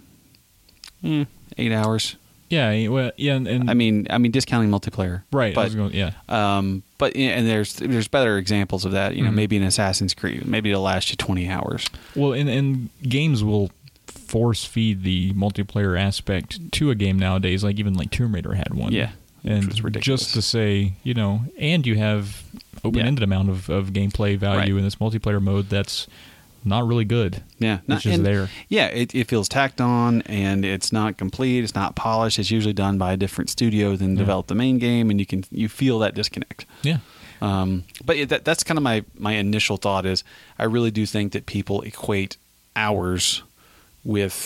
eh, eight hours. Yeah. Well, yeah. And, and I mean, I mean, discounting multiplayer. right. I But, was going, yeah. um, but yeah, and there's there's better examples of that. You know, Mhm. maybe an Assassin's Creed, maybe it'll last you twenty hours. Well, and, and games will force feed the multiplayer aspect to a game nowadays. Like even like Tomb Raider had one. Yeah, which and was ridiculous. just to say, you know, and you have open-ended amount of, of gameplay value Right. in this multiplayer mode that's not really good. Yeah, It's just and- there. Yeah, it, it feels tacked on, and it's not complete. It's not polished. It's usually done by a different studio than Yeah. developed the main game, and you can you feel that disconnect. Yeah. Um, but it, that, that's kind of my my initial thought is I really do think that people equate hours with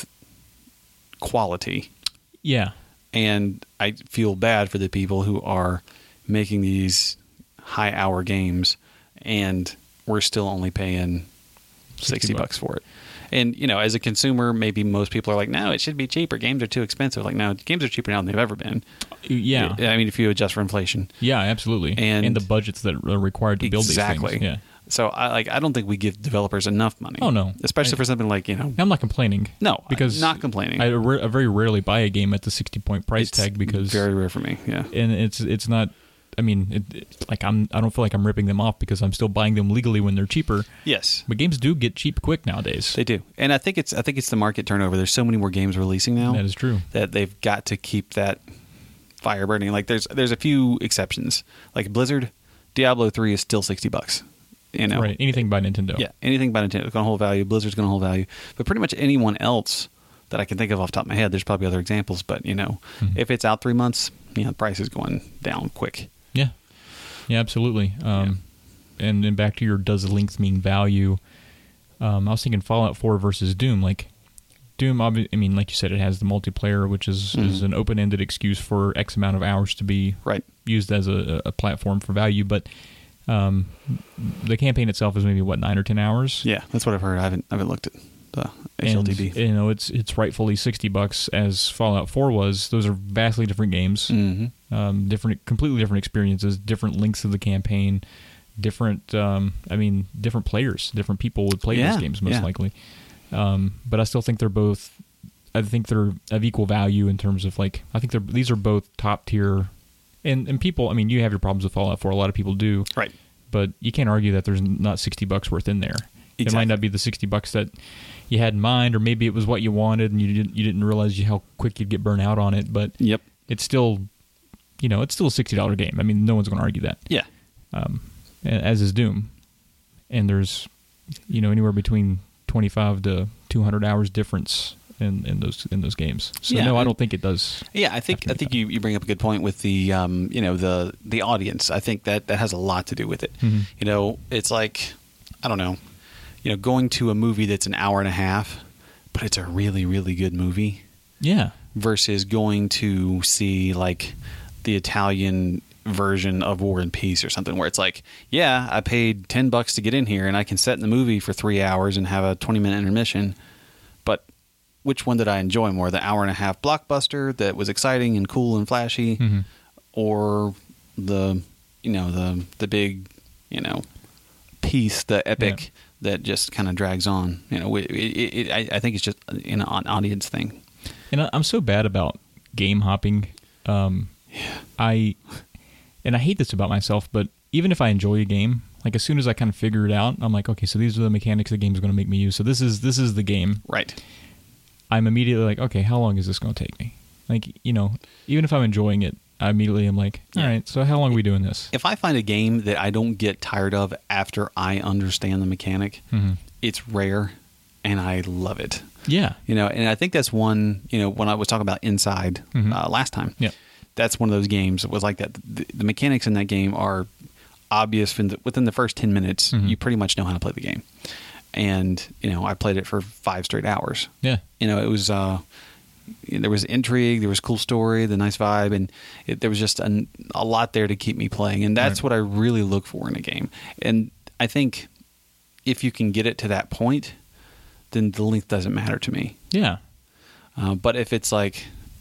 quality, Yeah. and I feel bad for the people who are making these high hour games, and we're still only paying sixty bucks for it. And, you know, as a consumer, maybe most people are like, no, it should be cheaper. Games are too expensive. Like, no, games are cheaper now than they've ever been. Yeah. I mean, if you adjust for inflation. Yeah, absolutely. And- the budgets that are required to build Exactly. these things. Yeah. So, I like, I don't think we give developers enough money. Oh, no. Especially I- for something like, you know, I'm not complaining. no, because not complaining. I, ra- I very rarely buy a game at the sixty point price It's tag because very rare for me. Yeah. and it's it's not. I mean, it, it, like I'm. I don't feel like I'm ripping them off because I'm still buying them legally when they're cheaper. Yes. But games do get cheap quick nowadays. They do. And I think it's I think it's the market turnover. There's so many more games releasing now. That is true. That they've got to keep that fire burning. Like there's there's a few exceptions. Like Blizzard, Diablo three is still sixty bucks. You know. Right. Anything by Nintendo. Yeah. Anything by Nintendo is going to hold value. Blizzard's going to hold value. But pretty much anyone else that I can think of off the top of my head, there's probably other examples, but you know, Mhm. if it's out three months, you know, the price is going down quick. Yeah. Yeah. Absolutely. Um, And then back to your does length mean value? Um, I was thinking Fallout four versus Doom. Like Doom, obvi- I mean, like you said, it has the multiplayer, which is, Mhm. is an open-ended excuse for X amount of hours to be Right. used as a, a platform for value. But um, the campaign itself is maybe what nine or ten hours. Yeah, that's what I've heard. I haven't I haven't looked at the H L T B. And, you know, it's it's rightfully sixty bucks as Fallout four was. Those are vastly different games, Mm-hmm. um, different, completely different experiences, different lengths of the campaign, different. Um, I mean, different players, different people would play Yeah, those games most yeah. likely. Um, but I still think they're both. I think they're of equal value in terms of like. I think they're these are both top tier, and and people. I mean, you have your problems with Fallout four. A lot of people do. Right. But you can't argue that there's not sixty bucks worth in there. It Exactly. might not be the sixty bucks that you had in mind, or maybe it was what you wanted and you didn't you didn't realize how quick you'd get burnt out on it. But Yep. it's still, you know, it's still a sixty dollar game. I mean, no one's going to argue that. Yeah. Um, as is Doom, and there's, you know, anywhere between twenty five to two hundred hours difference in, in those in those games. So Yeah, no, I and- don't think it does. Yeah, I think I think you, you bring up a good point with the um, you know the the audience. I think that that has a lot to do with it. Mhm. You know, it's like I don't know, you know, going to a movie that's an hour and a half, but it's a really really good movie, Yeah. versus going to see like the Italian version of War and Peace or something where it's like, yeah, I paid ten bucks to get in here and I can sit in the movie for three hours and have a twenty minute intermission, but which one did I enjoy more? The hour and a half blockbuster that was exciting and cool and flashy, Mhm. or the you know the the big you know piece, the epic Yeah. that just kind of drags on. You know, it, it, it, I, I think it's just an audience thing. And I- I'm so bad about game hopping. Um, Yeah. I and I hate this about myself, but even if I enjoy a game, like as soon as I kind of figure it out, I'm like, okay, so these are the mechanics the game's going to make me use. So this is this is the game. Right. I'm immediately like, okay, how long is this going to take me? Like, you know, even if I'm enjoying it, I immediately am like, all Yeah. right, so how long are we doing this? If I find a game that I don't get tired of after I understand the mechanic, Mm-hmm. it's rare, and I love it. Yeah. You know, and I think that's one, you know, when I was talking about Inside Mhm. uh, last time, Yeah. that's one of those games that was like that. The, the mechanics in that game are obvious from the, within the first ten minutes. Mhm. You pretty much know how to play the game. And, you know, I played it for five straight hours. Yeah. You know, it was, uh, there was intrigue, there was cool story, the nice vibe, and it, there was just an, a lot there to keep me playing. And that's Right. what I really look for in a game. And I think if you can get it to that point, then the length doesn't matter to me. Yeah. Uh, but if it's like,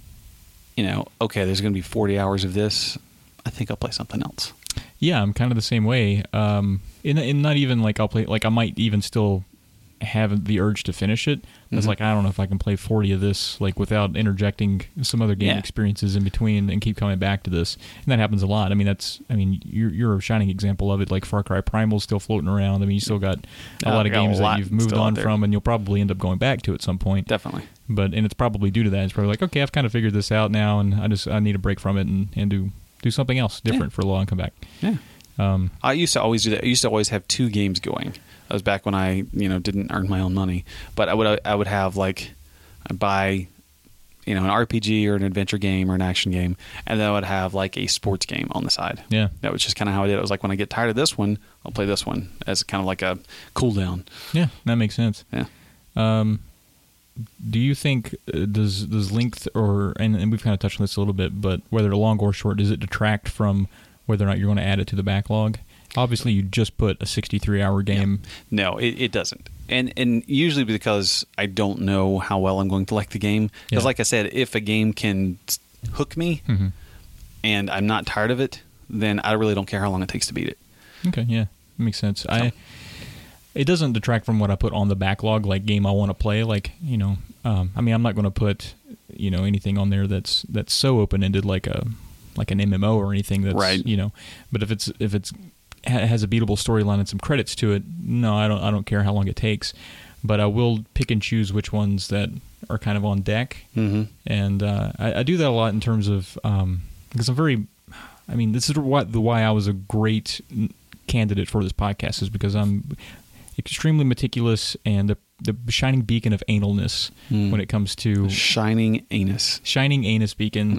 you know, okay, there's going to be forty hours of this, I think I'll play something else. Yeah, I'm kind of the same way. Um, and, and not even like I'll play, like I might even still have the urge to finish it. It's Mhm. like, I don't know if I can play forty of this, like without interjecting some other game Yeah. experiences in between and keep coming back to this. And that happens a lot. I mean, that's, I mean, you're, you're a shining example of it. Like Far Cry Primal's still floating around. I mean, you still got a Oh, lot of got a games lot that you've moved still out on there. from and you'll probably end up going back to at some point. Definitely. But, and it's probably due to that. It's probably like, okay, I've kind of figured this out now and I just, I need a break from it and, and do, do something else different Yeah. for a while and come back. Yeah. Um, I used to always do that. I used to always have two games going. That was back when I, you know, didn't earn my own money. But I would I would have like I'd buy, you know, an R P G or an adventure game or an action game, and then I would have like a sports game on the side. yeah. That was just kind of how I did it. It was like when I get tired of this one, I'll play this one as kind of like a cool down. Yeah, that makes sense. Yeah. Um, do you think uh, does does length or and, and we've kind of touched on this a little bit, but whether long or short, does it detract from whether or not you're going to add it to the backlog? Obviously, you just put a sixty-three hour game. No, it, it doesn't. And and usually because I don't know how well I'm going to like the game. Because Yeah. like I said, if a game can s- hook me Mhm. and I'm not tired of it, then I really don't care how long it takes to beat it. Okay, yeah, that makes sense. I it doesn't detract from what I put on the backlog, like game I want to play. Like you know, um, I mean, I'm not going to put you know anything on there that's that's so open ended like a like an M M O or anything that's Right. you know. But if it's if it's ha- has a beatable storyline and some credits to it, no, I don't I don't care how long it takes. But I will pick and choose which ones that are kind of on deck. Mm-hmm. And uh, I, I do that a lot in terms of um, because I'm very, I mean, this is why the why I was a great n- candidate for this podcast is because I'm extremely meticulous and the the shining beacon of analness Mm. when it comes to Shining anus. shining anus beacon.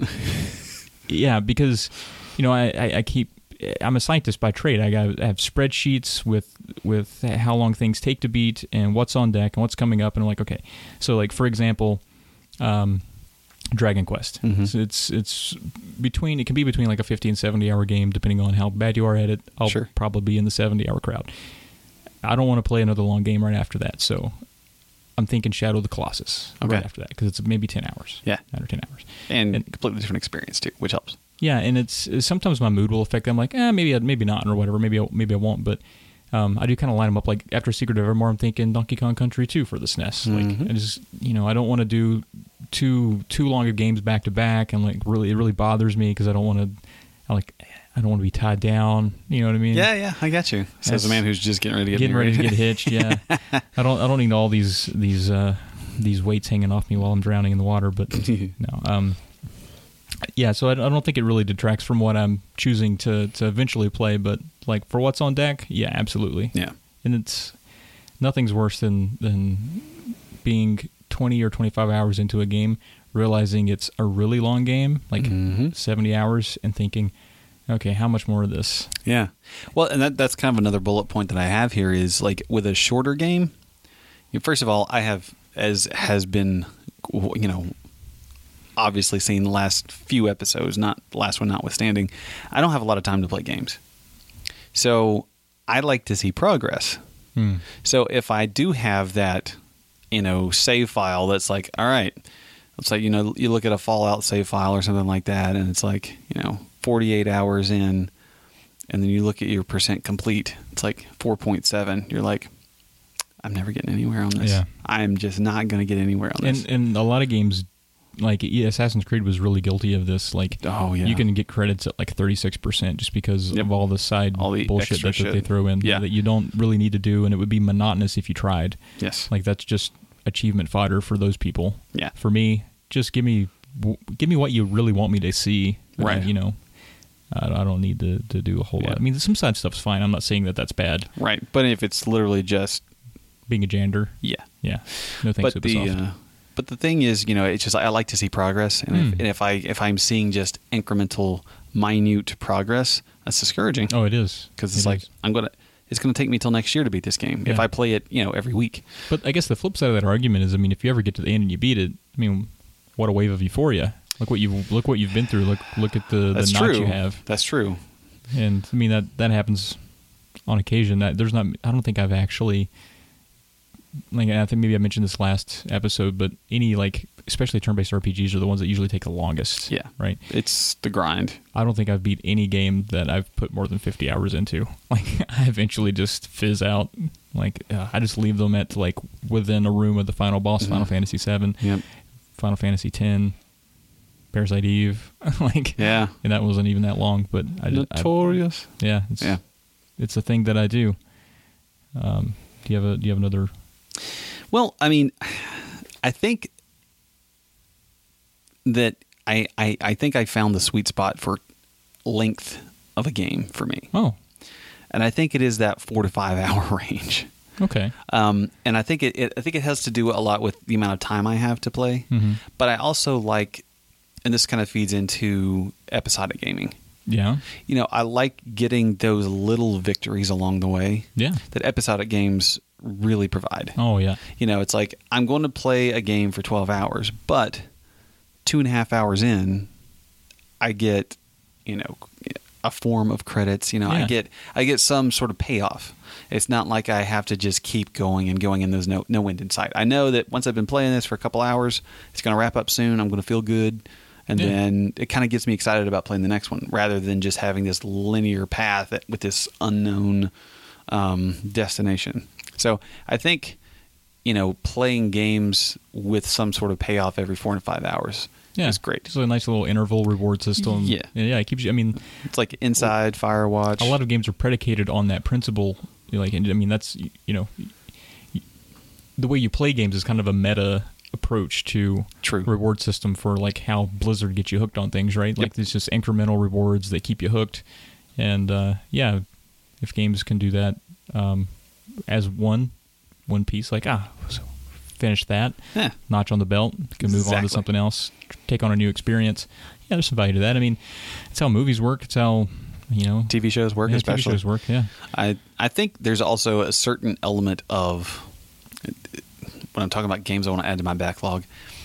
Yeah, because you know I, I, I keep. I'm a scientist by trade. I, got, I have spreadsheets with with how long things take to beat and what's on deck and what's coming up. And I'm like, okay, so like for example, um, Dragon Quest. Mhm. So it's it's between it can be between like a fifty and seventy hour game depending on how bad you are at it. I'll Sure. probably be in the seventy hour crowd. I don't want to play another long game right after that, so I'm thinking Shadow of the Colossus Okay. right after that because it's maybe ten hours. Yeah. nine or ten hours. And, And- completely different experience too, which helps. Yeah, and it's sometimes my mood will affect. I'm like, eh, maybe, I- maybe not, or whatever. Maybe, I, maybe I won't. But um, I do kind of line them up. Like after Secret of Evermore, I'm thinking Donkey Kong Country two for the S N E S. Like, Mhm. I just, you know, I don't want to do too too long of games back to back, and like really, it really bothers me because I don't want to, I like, I don't want to be tied down. You know what I mean? Yeah, yeah, I got you. Says That's- the man who's just getting ready to get getting ready married. to get hitched. Yeah, I don't, I don't need all these these uh, these weights hanging off me while I'm drowning in the water. But no, um. Yeah, so I I don't think it really detracts from what I'm choosing to, to eventually play, but like for what's on deck, yeah, absolutely. Yeah. And it's nothing's worse than than being twenty or twenty-five hours into a game, realizing it's a really long game, like Mhm. seventy hours, and thinking, okay, how much more of this? Yeah. Well, and that that's kind of another bullet point that I have here is like with a shorter game, you know, first of all, I have, as has been, you know, obviously seen the last few episodes, not the last one notwithstanding, I don't have a lot of time to play games. So I like to see progress. Hmm. So if I do have that you know, save file that's like, all right, it's like, you know, you look at a Fallout save file or something like that, and it's like, you know, forty-eight hours in, and then you look at your percent complete, it's like four point seven. You're like, I'm never getting anywhere on this. Yeah. I'm just not going to get anywhere on this. And and a lot of games, like Assassin's Creed was really guilty of this. Like, oh, yeah. you can get credits at like thirty-six percent just because Yep. of all the side All the bullshit extra that, that they shit. throw in Yeah. that you don't really need to do, and it would be monotonous if you tried. Yes. Like, that's just achievement fodder for those people. Yeah. For me, just give me give me what you really want me to see. Right. Uh, you know, I, I don't need to, to do a whole Yeah. lot. I mean, some side stuff's fine. I'm not saying that that's bad. Right. But if it's literally just, Being a janitor, yeah. yeah. No thanks, But the Ubisoft. uh, but the thing is, you know, it's just I like to see progress, and, Mm. if, and if I if I'm seeing just incremental, minute progress, that's discouraging. oh, it is. Because it's It like is. I'm gonna it's gonna take me till next year to beat this game if Yeah. I play it, you know, every week. But I guess the flip side of that argument is, I mean, if you ever get to the end and you beat it, I mean, what a wave of euphoria! Look what you look what you've been through. Look look at the, the That's notch true. you have. That's true. And I mean that that happens on occasion. That there's not. I don't think I've actually. Like, I think maybe I mentioned this last episode, but any like, especially turn-based R P Gs are the ones that usually take the longest. Yeah. Right. It's the grind. I don't think I've beat any game that I've put more than fifty hours into. Like, I eventually just fizz out. Like, uh, I just leave them at like within a room of the final boss, Mhm. Final Fantasy seven, Yep. Final Fantasy ten, Parasite Eve. Like, Yeah. and that wasn't even that long, but I just, I, Notorious. yeah, it's, Yeah. it's a thing that I do. Um, do you have a do you have another? Well, I mean, I think that I, I I think I found the sweet spot for length of a game for me, Oh, and I think it is that four to five hour range. okay. Um, and I think it, it I think it has to do a lot with the amount of time I have to play. Mm-hmm. But I also like, and this kind of feeds into episodic gaming. Yeah, You know, I like getting those little victories along the way yeah. that episodic games really provide. Oh, yeah. You know, it's like I'm going to play a game for twelve hours, but two and a half hours in, I get, you know, a form of credits. You know, I Yeah. get I get some sort of payoff. It's not like I have to just keep going and going and there's no no end in sight. I know that once I've been playing this for a couple hours, it's going to wrap up soon. I'm going to feel good. And Yeah. then it kind of gets me excited about playing the next one rather than just having this linear path that, with this unknown um, destination. So I think, you know, playing games with some sort of payoff every four to five hours Yeah, is great. So a nice little interval reward system. Yeah. yeah. It keeps you. I mean, It's like Inside, Firewatch. a lot of games are predicated on that principle. Like, and I mean, that's you know, the way you play games is kind of a meta approach to True. reward system for like how Blizzard gets you hooked on things, right? Yep. Like it's just incremental rewards that keep you hooked. And uh, yeah, if games can do that um, as one one piece, like ah, so finish that, Yeah. notch on the belt, can move on Exactly. to something else, take on a new experience. Yeah, there's some value to that. I mean, it's how movies work. It's how you know T V shows work, yeah, especially. T V shows work. Yeah, I I think there's also a certain element of when I'm talking about games I want to add to my backlog.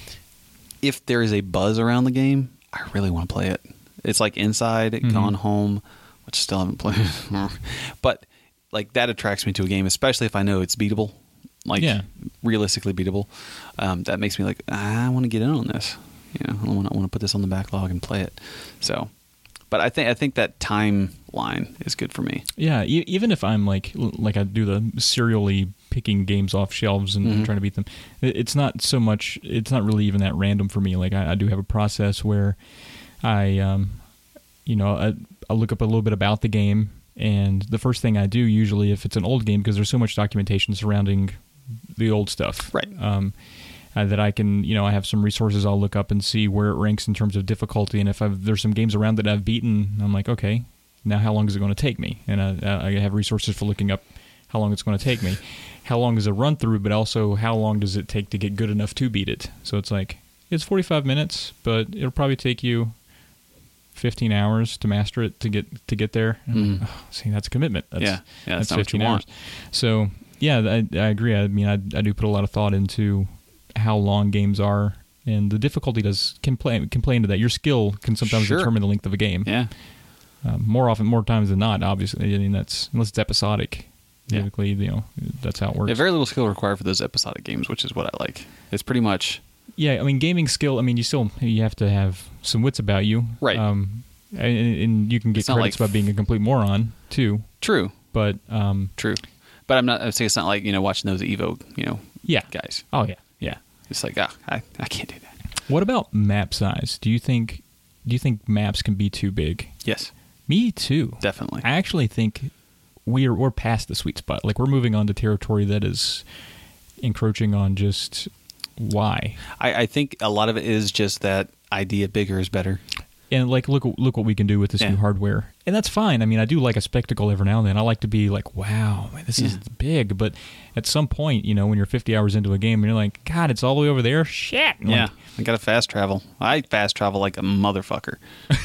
If there is a buzz around the game, I really want to play it. It's like Inside, Mhm. Gone Home, which I still haven't played, but like that attracts me to a game, especially if I know it's beatable, like Yeah. realistically beatable. Um, that makes me like I want to get in on this. You know, I want to, I want to put this on the backlog and play it. So, but I think I think that timeline is good for me. yeah. E- even if I'm like like I do the serially picking games off shelves and Mhm. trying to beat them, it- it's not so much. It's not really even that random for me. Like I, I do have a process where I, um, you know, I, I look up a little bit about the game, and the first thing I do usually, if it's an old game, because there's so much documentation surrounding the old stuff, Right. Um, uh, that I can, you know, I have some resources I'll look up and see where it ranks in terms of difficulty. And if I've, there's some games around that I've beaten, I'm like, okay, now how long is it going to take me? And I, I have resources for looking up how long it's going to take me. How long is a run through, but also how long does it take to get good enough to beat it? So it's like, it's forty-five minutes, but it'll probably take you fifteen hours to master it to get to get there. And I'm like, Mm. oh, see, that's a commitment. That's, Yeah. Yeah, that's not what you want. So yeah, I, I agree. I mean, I, I do put a lot of thought into how long games are, and the difficulty does can play can play into that. Your skill can sometimes Sure. determine the length of a game. Yeah. Um, more often, more times than not. Obviously, I mean that's unless it's episodic. Yeah. Typically, you know, that's how it works. Yeah, very little skill required for those episodic games, which is what I like. It's pretty much Yeah, I mean, gaming skill. I mean, you still you have to have some wits about you, Right. Um, and, and you can get It's not credits like- by being a complete moron too. true, But um, true. But I'm not. I'd say it's not like you know watching those Evo, you know, yeah, guys. oh yeah, yeah. It's like ah, I, I can't do that. What about map size? Do you think do you think maps can be too big? Yes, Me too. definitely. I actually think we're we're past the sweet spot. Like we're moving on to territory that is encroaching on just why. I, I think a lot of it is just that idea bigger is better. And like look look what we can do with this Yeah. new hardware. And that's fine. I mean, I do like a spectacle every now and then. I like to be like, wow, man, this is Yeah. big. But at some point, you know, when you're fifty hours into a game and you're like, God, it's all the way over there. Shit. And Yeah, like, I got to fast travel. I fast travel like a motherfucker.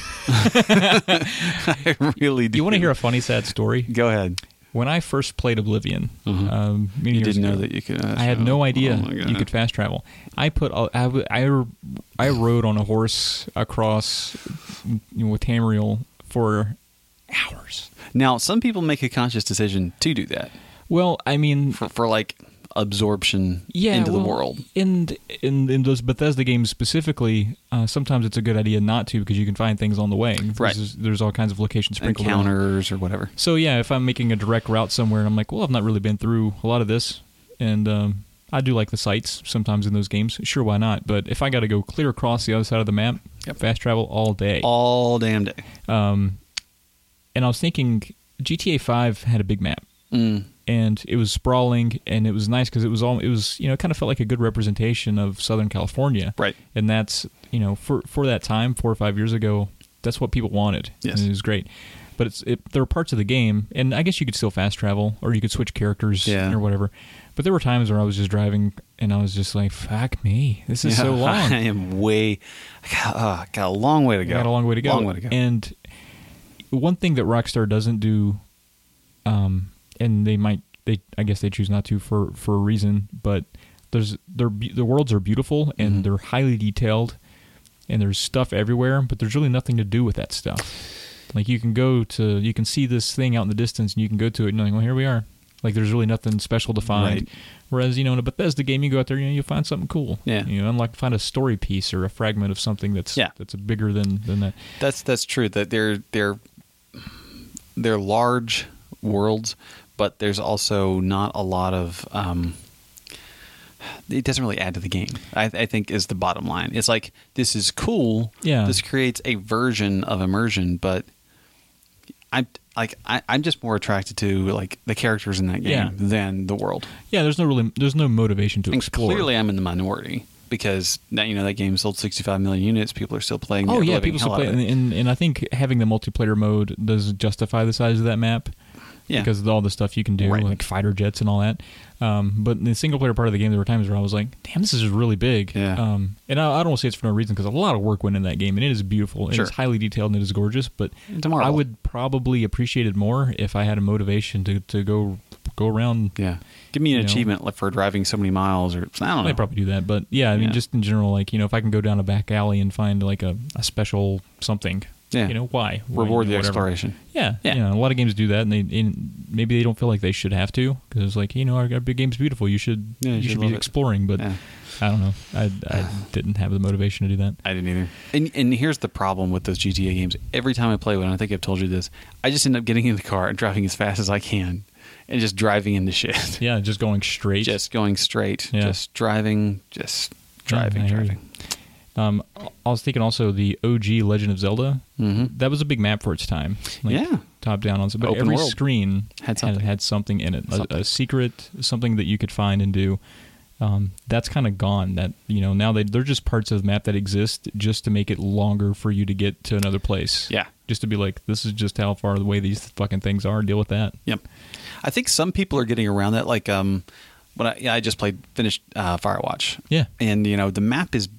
I really do. you want to hear a funny, sad story? Go ahead. When I first played Oblivion, Mhm. um, many You years didn't know ago, that you could. Uh, I had no idea oh my God. you could fast travel. I put a- I, w- I, r- I rode on a horse across you know, with Tamriel for hours. Now, some people make a conscious decision to do that Well, I mean, for, for like absorption yeah, into the well, world. In, in in those Bethesda games specifically, uh, sometimes it's a good idea not to because you can find things on the way. There's, Right. There's all kinds of locations sprinkled around. Encounters or whatever. So yeah, if I'm making a direct route somewhere and I'm like, well, I've not really been through a lot of this, and um, I do like the sights sometimes in those games. Sure, why not? But if I got to go clear across the other side of the map, Yep. fast travel all day. All damn day. Um, and I was thinking, G T A five had a big map. Mm. And it was sprawling, and it was nice because it was all it was. You know, it kind of felt like a good representation of Southern California, Right. And that's you know for for that time, four or five years ago, that's what people wanted. Yes. And it was great. But it's it, there were parts of the game, and I guess you could still fast travel, or you could switch characters, Yeah. or whatever. But there were times where I was just driving, and I was just like, "Fuck me, this is Yeah, so long." I am way. I got, oh, I got a long way to go. Got a long way to go. Long way to go. And one thing that Rockstar doesn't do, um, and they might, they I guess they choose not to for, for a reason, but there's they're be- the worlds are beautiful and Mhm. they're highly detailed, and there's stuff everywhere, but there's really nothing to do with that stuff. Like you can go to, you can see this thing out in the distance, and you can go to it, and you're like, well, here we are. Like there's really nothing special to find. Right. Whereas you know in a Bethesda game, you go out there, you know, you'll find something cool. Yeah. You know, unlike find a story piece or a fragment of something that's Yeah. that's bigger than than that. That's that's true. That they're they're they're large worlds, but there's also not a lot of. Um, it doesn't really add to the game. I, I think is the bottom line. It's like this is cool. Yeah. This creates a version of immersion, but I'm like I, I'm just more attracted to like the characters in that game Yeah. than the world. Yeah, there's no really there's no motivation to And explore. clearly, I'm in the minority because that you know that game sold sixty-five million units. People are still playing. oh They're yeah, living people still hell out play, of and, it. and and I think having the multiplayer mode does justify the size of that map. Yeah. Because of all the stuff you can do, Right. like fighter jets and all that. Um, but in the single player part of the game, there were times where I was like, "Damn, this is really big." Yeah. Um, and I, I don't want to say it's for no reason because a lot of work went in that game, and it is beautiful. Sure. It is highly detailed and it is gorgeous. But It's a marvel. I would probably appreciate it more if I had a motivation to, to go go around. Yeah. Give me an You know. achievement like, for driving so many miles, or I don't know. I'd probably do that, but yeah, I mean, Yeah. just in general, like you know, if I can go down a back alley and find like a, a special something, Yeah. you know, why Reward you the know, whatever. exploration. Yeah, Yeah. You know, a lot of games do that, and they and maybe they don't feel like they should have to because it's like you know, our, our big game's beautiful. You should Yeah, you you should should love be it. exploring, but Yeah. I don't know. I I didn't have the motivation to do that. I didn't either. And and here's the problem with those G T A games. Every time I play one, and I think I've told you this, I just end up getting in the car and driving as fast as I can, and just driving into shit. Yeah, just going straight. Just going straight. Yeah. Just driving. Just driving. I hear you. driving. Um, I was thinking also the O G Legend of Zelda. Mm-hmm. That was a big map for its time. Like, Yeah. top down on, but Open every world. screen Had something. had, had something in it, a, Something. a secret, something that you could find and do. Um, that's kind of gone. That you know now they they're just parts of the map that exist just to make it longer for you to get to another place. Yeah. just to be like, this is just how far away these fucking things are. Deal with that. Yep. I think some people are getting around that. Like, um, when I, yeah, I just played, finished uh, Firewatch. Yeah. And, you know, the map is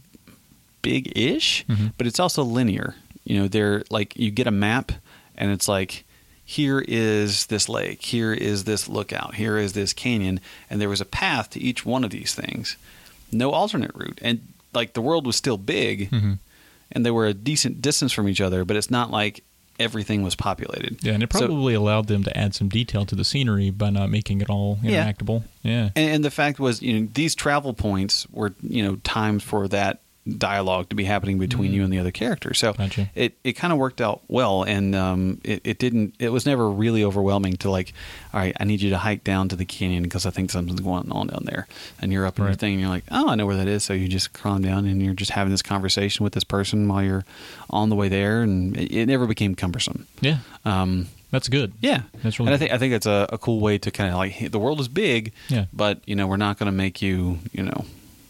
big-ish, Mhm. but it's also linear. You know, they're like, you get a map and it's like, here is this lake, here is this lookout, here is this canyon, and there was a path to each one of these things. No alternate route. And, like, the world was still big, Mm-hmm. and they were a decent distance from each other, but it's not like everything was populated. Yeah, and it So- probably allowed them to add some detail to the scenery by not making it all Yeah. interactable. Yeah. And, and the fact was, you know, these travel points were, you know, times for that dialogue to be happening between you and the other character. So Gotcha. it, it kind of worked out well, and um, it, it didn't. It was never really overwhelming to like, all right, I need you to hike down to the canyon because I think something's going on down there, and you're up in your Right. thing, and you're like, oh, I know where that is. So you just climb down, and you're just having this conversation with this person while you're on the way there, and it, it never became cumbersome. Yeah. Um, That's good. yeah, That's really and I think I think it's a, a cool way to kind of like, hey, the world is big, Yeah. but you know we're not going to make you you know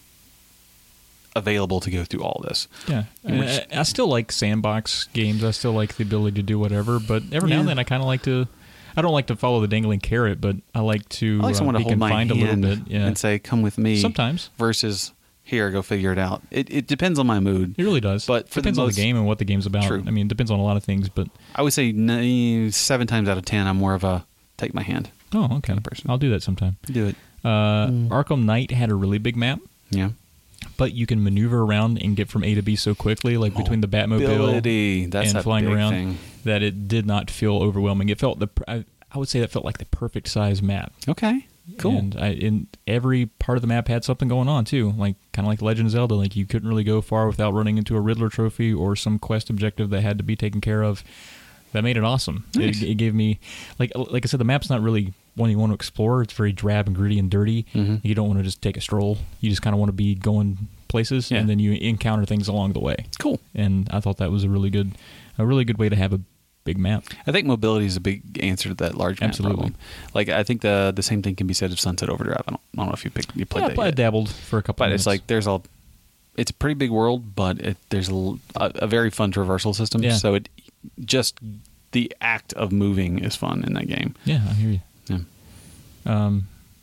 available to go through all this. Yeah. I, mean, Which- I, I still like sandbox games. I still like the ability to do whatever, but every now Yeah. and then I kind of like to. I don't like to follow the dangling carrot, but I like to I like uh, someone to be hold my confined hand a little bit. Yeah. and say, "Come with me." Sometimes. versus here, go figure it out. It it depends on my mood. It really does. But for the depends on most- the game and what the game's about. True. I mean, it depends on a lot of things, but I would say nine, seven times out of ten, I'm more of a take my hand. oh, okay. person. I'll do that sometime. Do it. Uh, Mm. Arkham Knight had a really big map, Yeah. but you can maneuver around and get from A to B so quickly, like between the Batmobile Ability. That's and a flying big around, thing. that it did not feel overwhelming. It felt the I, I would say that felt like the perfect size map. Okay. Cool. And I, in every part of the map had something going on too, like kind of like Legend of Zelda. Like you couldn't really go far without running into a Riddler trophy or some quest objective that had to be taken care of. That made it awesome. Nice. It, it gave me, like like I said, the map's not really one you want to explore. It's very drab and gritty and dirty. Mhm. You don't want to just take a stroll. You just kind of want to be going places, Yeah. and then you encounter things along the way. Cool. And I thought that was a really good, a really good way to have a big map. I think mobility is a big answer to that large map Absolutely. problem. Like I think the the same thing can be said of Sunset Overdrive. I don't, I don't know if you picked, you played Yeah, that I yet. dabbled for a couple. But minutes. it's like there's a, it's a pretty big world, but it, there's a, l- a- a very fun traversal system. Yeah. So it just the act of moving is fun in that game. yeah, I hear you. Yeah. Um,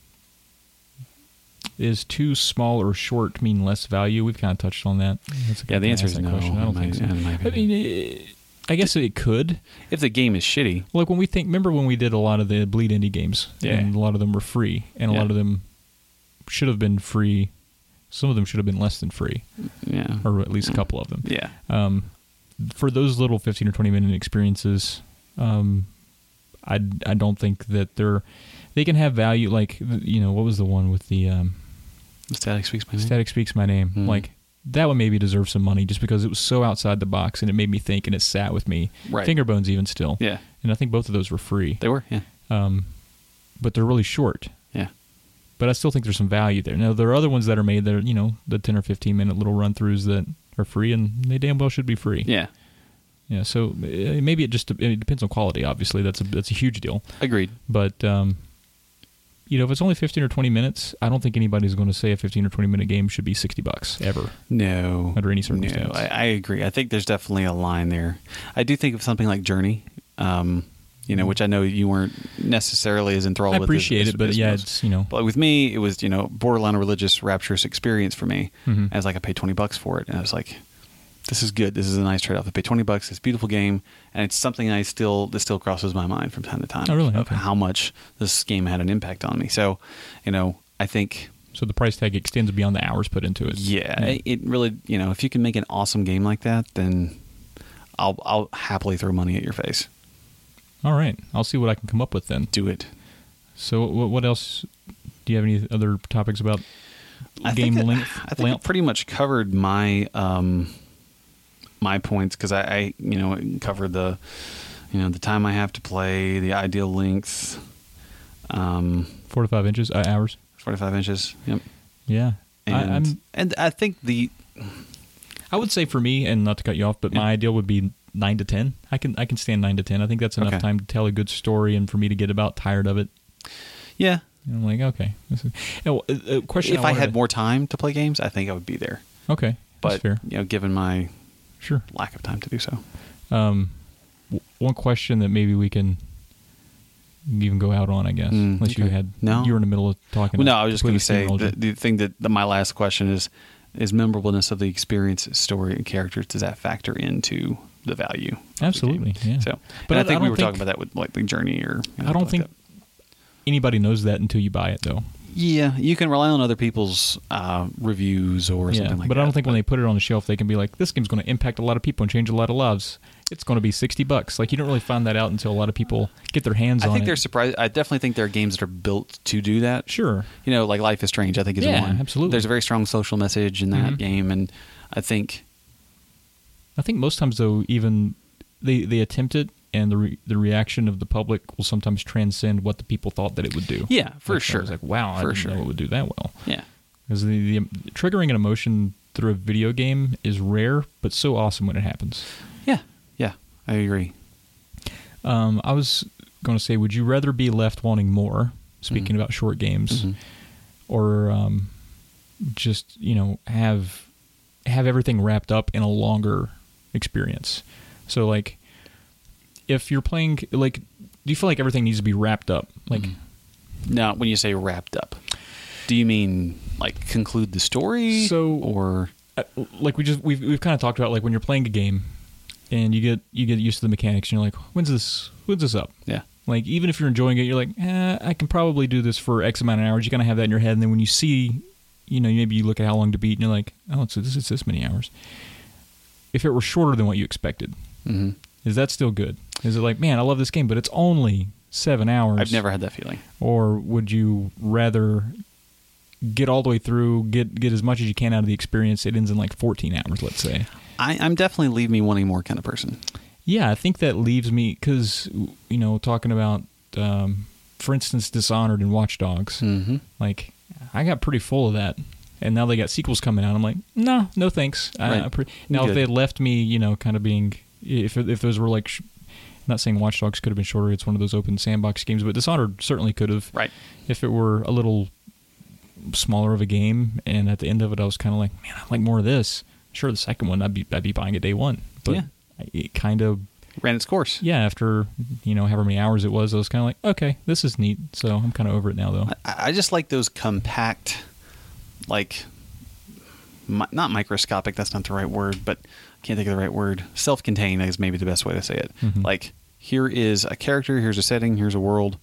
is too small or short mean less value? We've kind of touched on that. That's a Yeah, the good answer ask is that no. question. I don't in think my- so. in my I opinion. mean, it, I guess it could. If the game is shitty, Like when we think, remember when we did a lot of the Bleed Indie games, Yeah. and a lot of them were free, and a Yeah. lot of them should have been free. Some of them should have been less than free, yeah, or at least a couple of them. yeah, Um, for those little fifteen or twenty minute experiences, um, I, I don't think that they're they can have value. Like, you know, what was the one with the um, Static Speaks My Name. Static Speaks My Name? Mhm. Like that one maybe deserves some money just because it was so outside the box and it made me think and it sat with me. Right. Fingerbones even still. Yeah, And I think both of those were free. they were. Yeah, Um, but they're really short. yeah, But I still think there's some value there. Now there are other ones that are made that are, you know, the ten or fifteen minute little run throughs that are free and they damn well should be free. yeah. Yeah, so uh, maybe it just it depends on quality. Obviously, that's a that's a huge deal. Agreed. But um, you know, if it's only fifteen or twenty minutes, I don't think anybody's going to say a fifteen or twenty minute game should be sixty bucks ever. No, Under any circumstance. No, I, I agree. I think there's definitely a line there. I do think of something like Journey, um, you know, which I know you weren't necessarily as enthralled I with. as- appreciate as- it, but as yeah, most. it's you know, But with me, it was, you know, borderline a religious, rapturous experience for me. Mhm. I was like, I paid twenty bucks for it, and I was like, this is good. This is a nice trade off. I paid twenty bucks. It's a beautiful game, and it's something I still that still crosses my mind from time to time. Oh, really? Of Okay. how much this game had an impact on me. So, you know, I think. so the price tag extends beyond the hours put into it. Yeah, it- it really, you know, if you can make an awesome game like that, then I'll I'll happily throw money at your face. All right, I'll see what I can come up with then. Do it. So what, what else? Do you have any other topics about I game think that- length? I think it length? pretty much covered my um my points because I, I you know covered the you know the time I have to play, the ideal length, um, Four to five inches uh, hours. forty-five inches. Yep. Yeah, And I, I'm. and I think the I would say for me, and not to cut you off, but Yeah. my ideal would be nine to ten. I can I can stand nine to ten. I think that's enough Okay. time to tell a good story, and for me to get about tired of it. yeah. And I'm like, okay. This is, oh, a, a question. If I, wanted had to- more time to play games, I think I would be there. okay, that's But fair. you know, given my Sure. lack of time to do so. Um, w- one question that maybe we can even go out on, I guess, Mm, unless you okay. had No. you were in the middle of talking. Well, no, I was just going to say completely the, steamrolled you. the thing that the, my last question is is memorableness of the experience, story, and characters. Does that factor into the value? of the Absolutely, game? yeah. So, But and I I- think I we don't were think- talking about that with like the Journey or. You know, I don't like think that. anybody knows that until you buy it, though. Yeah, you can rely on other people's uh, reviews or Yeah, something like but that. I don't think when they put it on the shelf, they can be like, "This game's going to impact a lot of people and change a lot of lives." it's going to be sixty bucks. Like, you don't really find that out until a lot of people get their hands I on it. think they're surprised. I definitely think there are games that are built to do that. Sure. You know, like Life is Strange, I think is Yeah, one. absolutely. There's a very strong social message in that Mhm. game, and I think I think most times, though, even they, they attempt it, and the re, the reaction of the public will sometimes transcend what the people thought that it would do. yeah, for Like, sure. I was like, wow, I For didn't sure. know it would do that well. Yeah. Because the, the triggering an emotion through a video game is rare, but so awesome when it happens. Yeah. Yeah. I agree. Um, I was going to say, would you rather be left wanting more, speaking Mhm. about short games, Mhm. or um, just, you know, have have everything wrapped up in a longer experience? So, like, if you're playing, like, do you feel like everything needs to be wrapped up? Like, Mhm. Now, when you say wrapped up, do you mean like conclude the story? So- or uh, like we just we've we've kind of talked about, like, when you're playing a game and you get you get used to the mechanics, and you're like, when's this when's this up? yeah, Like, even if you're enjoying it, you're like, eh, I can probably do this for X amount of hours. You kind of have that in your head, and then when you see, you know, maybe you look at how long to beat, and you're like, oh, so this is this many hours. If it were shorter than what you expected, hmm is that still good? Is it like, man, I love this game, but it's only seven hours? I've never had that feeling. Or would you rather get all the way through, get get as much as you can out of the experience? It ends in like fourteen hours, let's say. I, I'm definitely leave me wanting more kind of person. Yeah, I think that leaves me, because, you know, talking about, um, for instance, Dishonored and Watch Dogs, Mm-hmm. like, I got pretty full of that. And now they got sequels coming out. I'm like, no, no thanks. I, Right. I pre- now, if Good. they had left me, you know, kind of being, if if those were like, sh- not saying Watch Dogs could have been shorter, it's one of those open sandbox games, but Dishonored certainly could have. Right. If it were a little smaller of a game, and at the end of it, I was kind of like, man, I like more of this. Sure, the second one, I'd be I'd be buying it day one. But Yeah. it kind of, Ran its course. yeah, after, you know, however many hours it was, I was kind of like, okay, this is neat. So I'm kind of over it now, though. I, I just like those compact, like, mi- not microscopic, that's not the right word, but I can't think of the right word. Self-contained is maybe the best way to say it. Mhm. Like, here is a character, here's a setting, here's a world,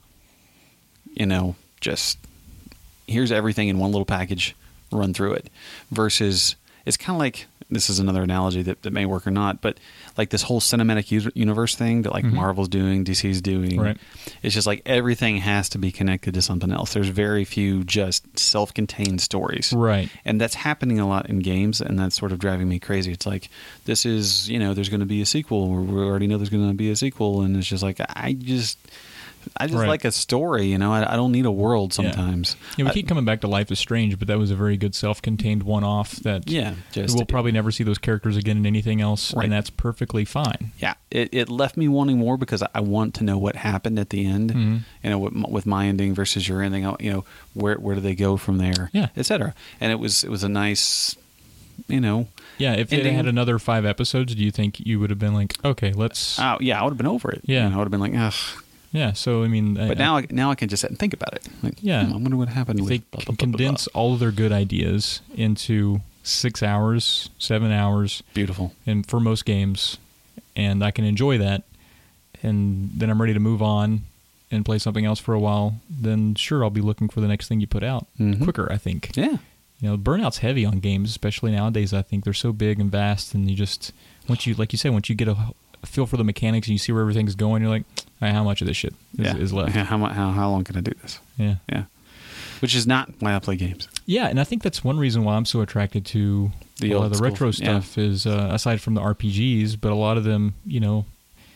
you know, just here's everything in one little package, run through it. Versus, it's kind of like, this is another analogy that, that may work or not, but like this whole cinematic u- universe thing that like Mhm. Marvel's doing, D C's doing. Right. It's just like everything has to be connected to something else. There's very few just self-contained stories. Right. And that's happening a lot in games, and that's sort of driving me crazy. It's like, this is, you know, there's going to be a sequel, or we already know there's going to be a sequel, and it's just like, I just... I just Right. like a story, you know. I, I don't need a world Yeah. sometimes. Yeah, we I- keep coming back to Life is Strange, but that was a very good self-contained one-off that yeah, just we'll probably never see those characters again in anything else, Right. and that's perfectly fine. yeah. It, it left me wanting more because I want to know what happened at the end. Mhm. You know, with, m- with my ending versus your ending. You know, where where do they go from there? Yeah. et cetera. And it was it was a nice, you know. Yeah, if they Ending- had another five episodes, do you think you would have been like, okay, let's... Uh, yeah, I would have been over it. Yeah. You know, I would have been like, ugh. yeah, so, I mean... But now, I, now I can just sit and think about it. Like, Yeah. hmm, I wonder what happened. if with they blah, can blah, blah, blah, blah. condense all of their good ideas into six hours, seven hours, Beautiful. and for most games, and I can enjoy that, and then I'm ready to move on and play something else for a while, then sure, I'll be looking for the next thing you put out Mhm. quicker, I think. Yeah. You know, burnout's heavy on games, especially nowadays. I think they're so big and vast, and you just, once you, like you said, once you get a, a feel for the mechanics and you see where everything's going, you're like, all right, how much of this shit is, yeah. is left? Yeah, how, mu- how how long can I do this? Yeah. Yeah. Which is not why I play games. Yeah, and I think that's one reason why I'm so attracted to The a lot old of the school- retro yeah. stuff is, uh, aside from the R P Gs, but a lot of them, you know,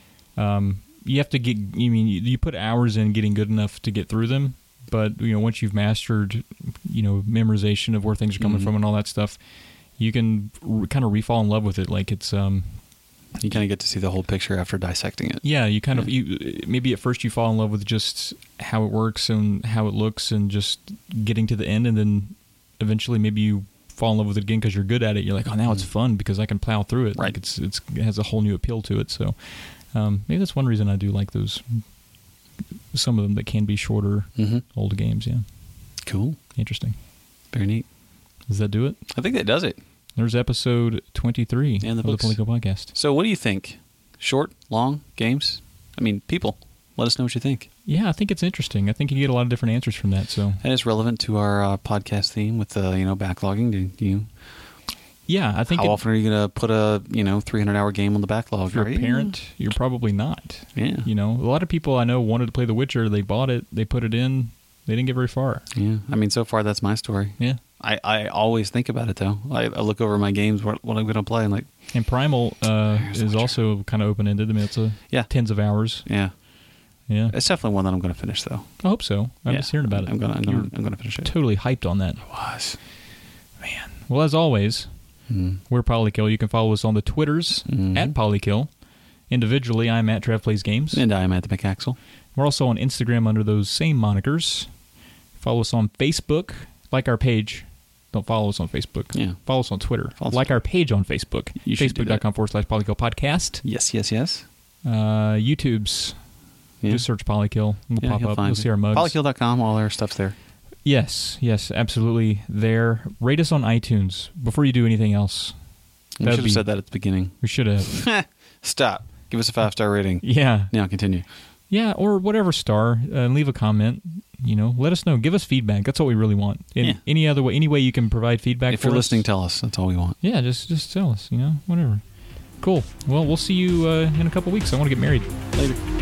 um, you have to get, you mean, you, you put hours in getting good enough to get through them, but, you know, once you've mastered, you know, memorization of where things are coming Mhm. from and all that stuff, you can r- kind of re-fall in love with it. Like it's, um, You kind of get to see the whole picture after dissecting it. yeah, you kind of, you, maybe at first you fall in love with just how it works and how it looks and just getting to the end, and then eventually maybe you fall in love with it again because you're good at it. You're like, oh, now it's fun because I can plow through it. Right. Like it's, it's it has a whole new appeal to it. So um, maybe that's one reason I do like those, some of them that can be shorter Mm-hmm. old games. Yeah, Cool. interesting. Very neat. Does that do it? I think that does it. There's episode twenty-three And the of the books. Politico Podcast. So what do you think? Short, long games? I mean, people, let us know what you think. Yeah, I think it's interesting. I think you get a lot of different answers from that. So And it's relevant to our uh, podcast theme with the, you know, backlogging. Do you Yeah, I think How it, often are you going to put a you know three hundred hour game on the backlog? if you're a right? parent, you're probably not. Yeah. You know, a lot of people I know wanted to play The Witcher. They bought it. They put it in. They didn't get very far. Yeah. I mean, so far that's my story. Yeah. I, I always think about it though. I, I look over my games, what, what I'm going to play, and like, And Primal uh, Here's The is Witcher. also kind of open ended. I mean, it's a Yeah. tens of hours. yeah, Yeah, it's definitely one that I'm going to finish though. I hope so. I'm yeah. just hearing about it. I'm going to I'm You're going to I'm going to finish it. totally hyped on that. Was. Man. Well, as always, Mm. we're Polykill. You can follow us on the Twitters Mhm. at Polykill. Individually, I'm at Trev Plays Games. And I am at the McAxel. We're also on Instagram under those same monikers. Follow us on Facebook. Like our page. Don't follow us on Facebook. Yeah. Follow us on Twitter. Follow us like on our page on Facebook. You should do that. Facebook.com forward slash Polykill Podcast. Yes, yes, yes. Uh, YouTube's. Yeah. Just search Polykill. We'll Yeah, pop you'll up. find You'll me. see our mugs. Polykill dot com, all our stuff's there. Yes, yes, absolutely. There. Rate us on iTunes before you do anything else. We That'd should have be- said that at the beginning. We should have. Stop. Give us a five star rating. Yeah. Now continue. Yeah, or whatever star. Uh, leave a comment. You know, let us know. Give us feedback. That's what we really want. In Yeah. any other way, any way you can provide feedback. If for you're us, listening, tell us. That's all we want. yeah, just just tell us. You know, whatever. Cool. Well, we'll see you uh, in a couple weeks. I want to get married. Later.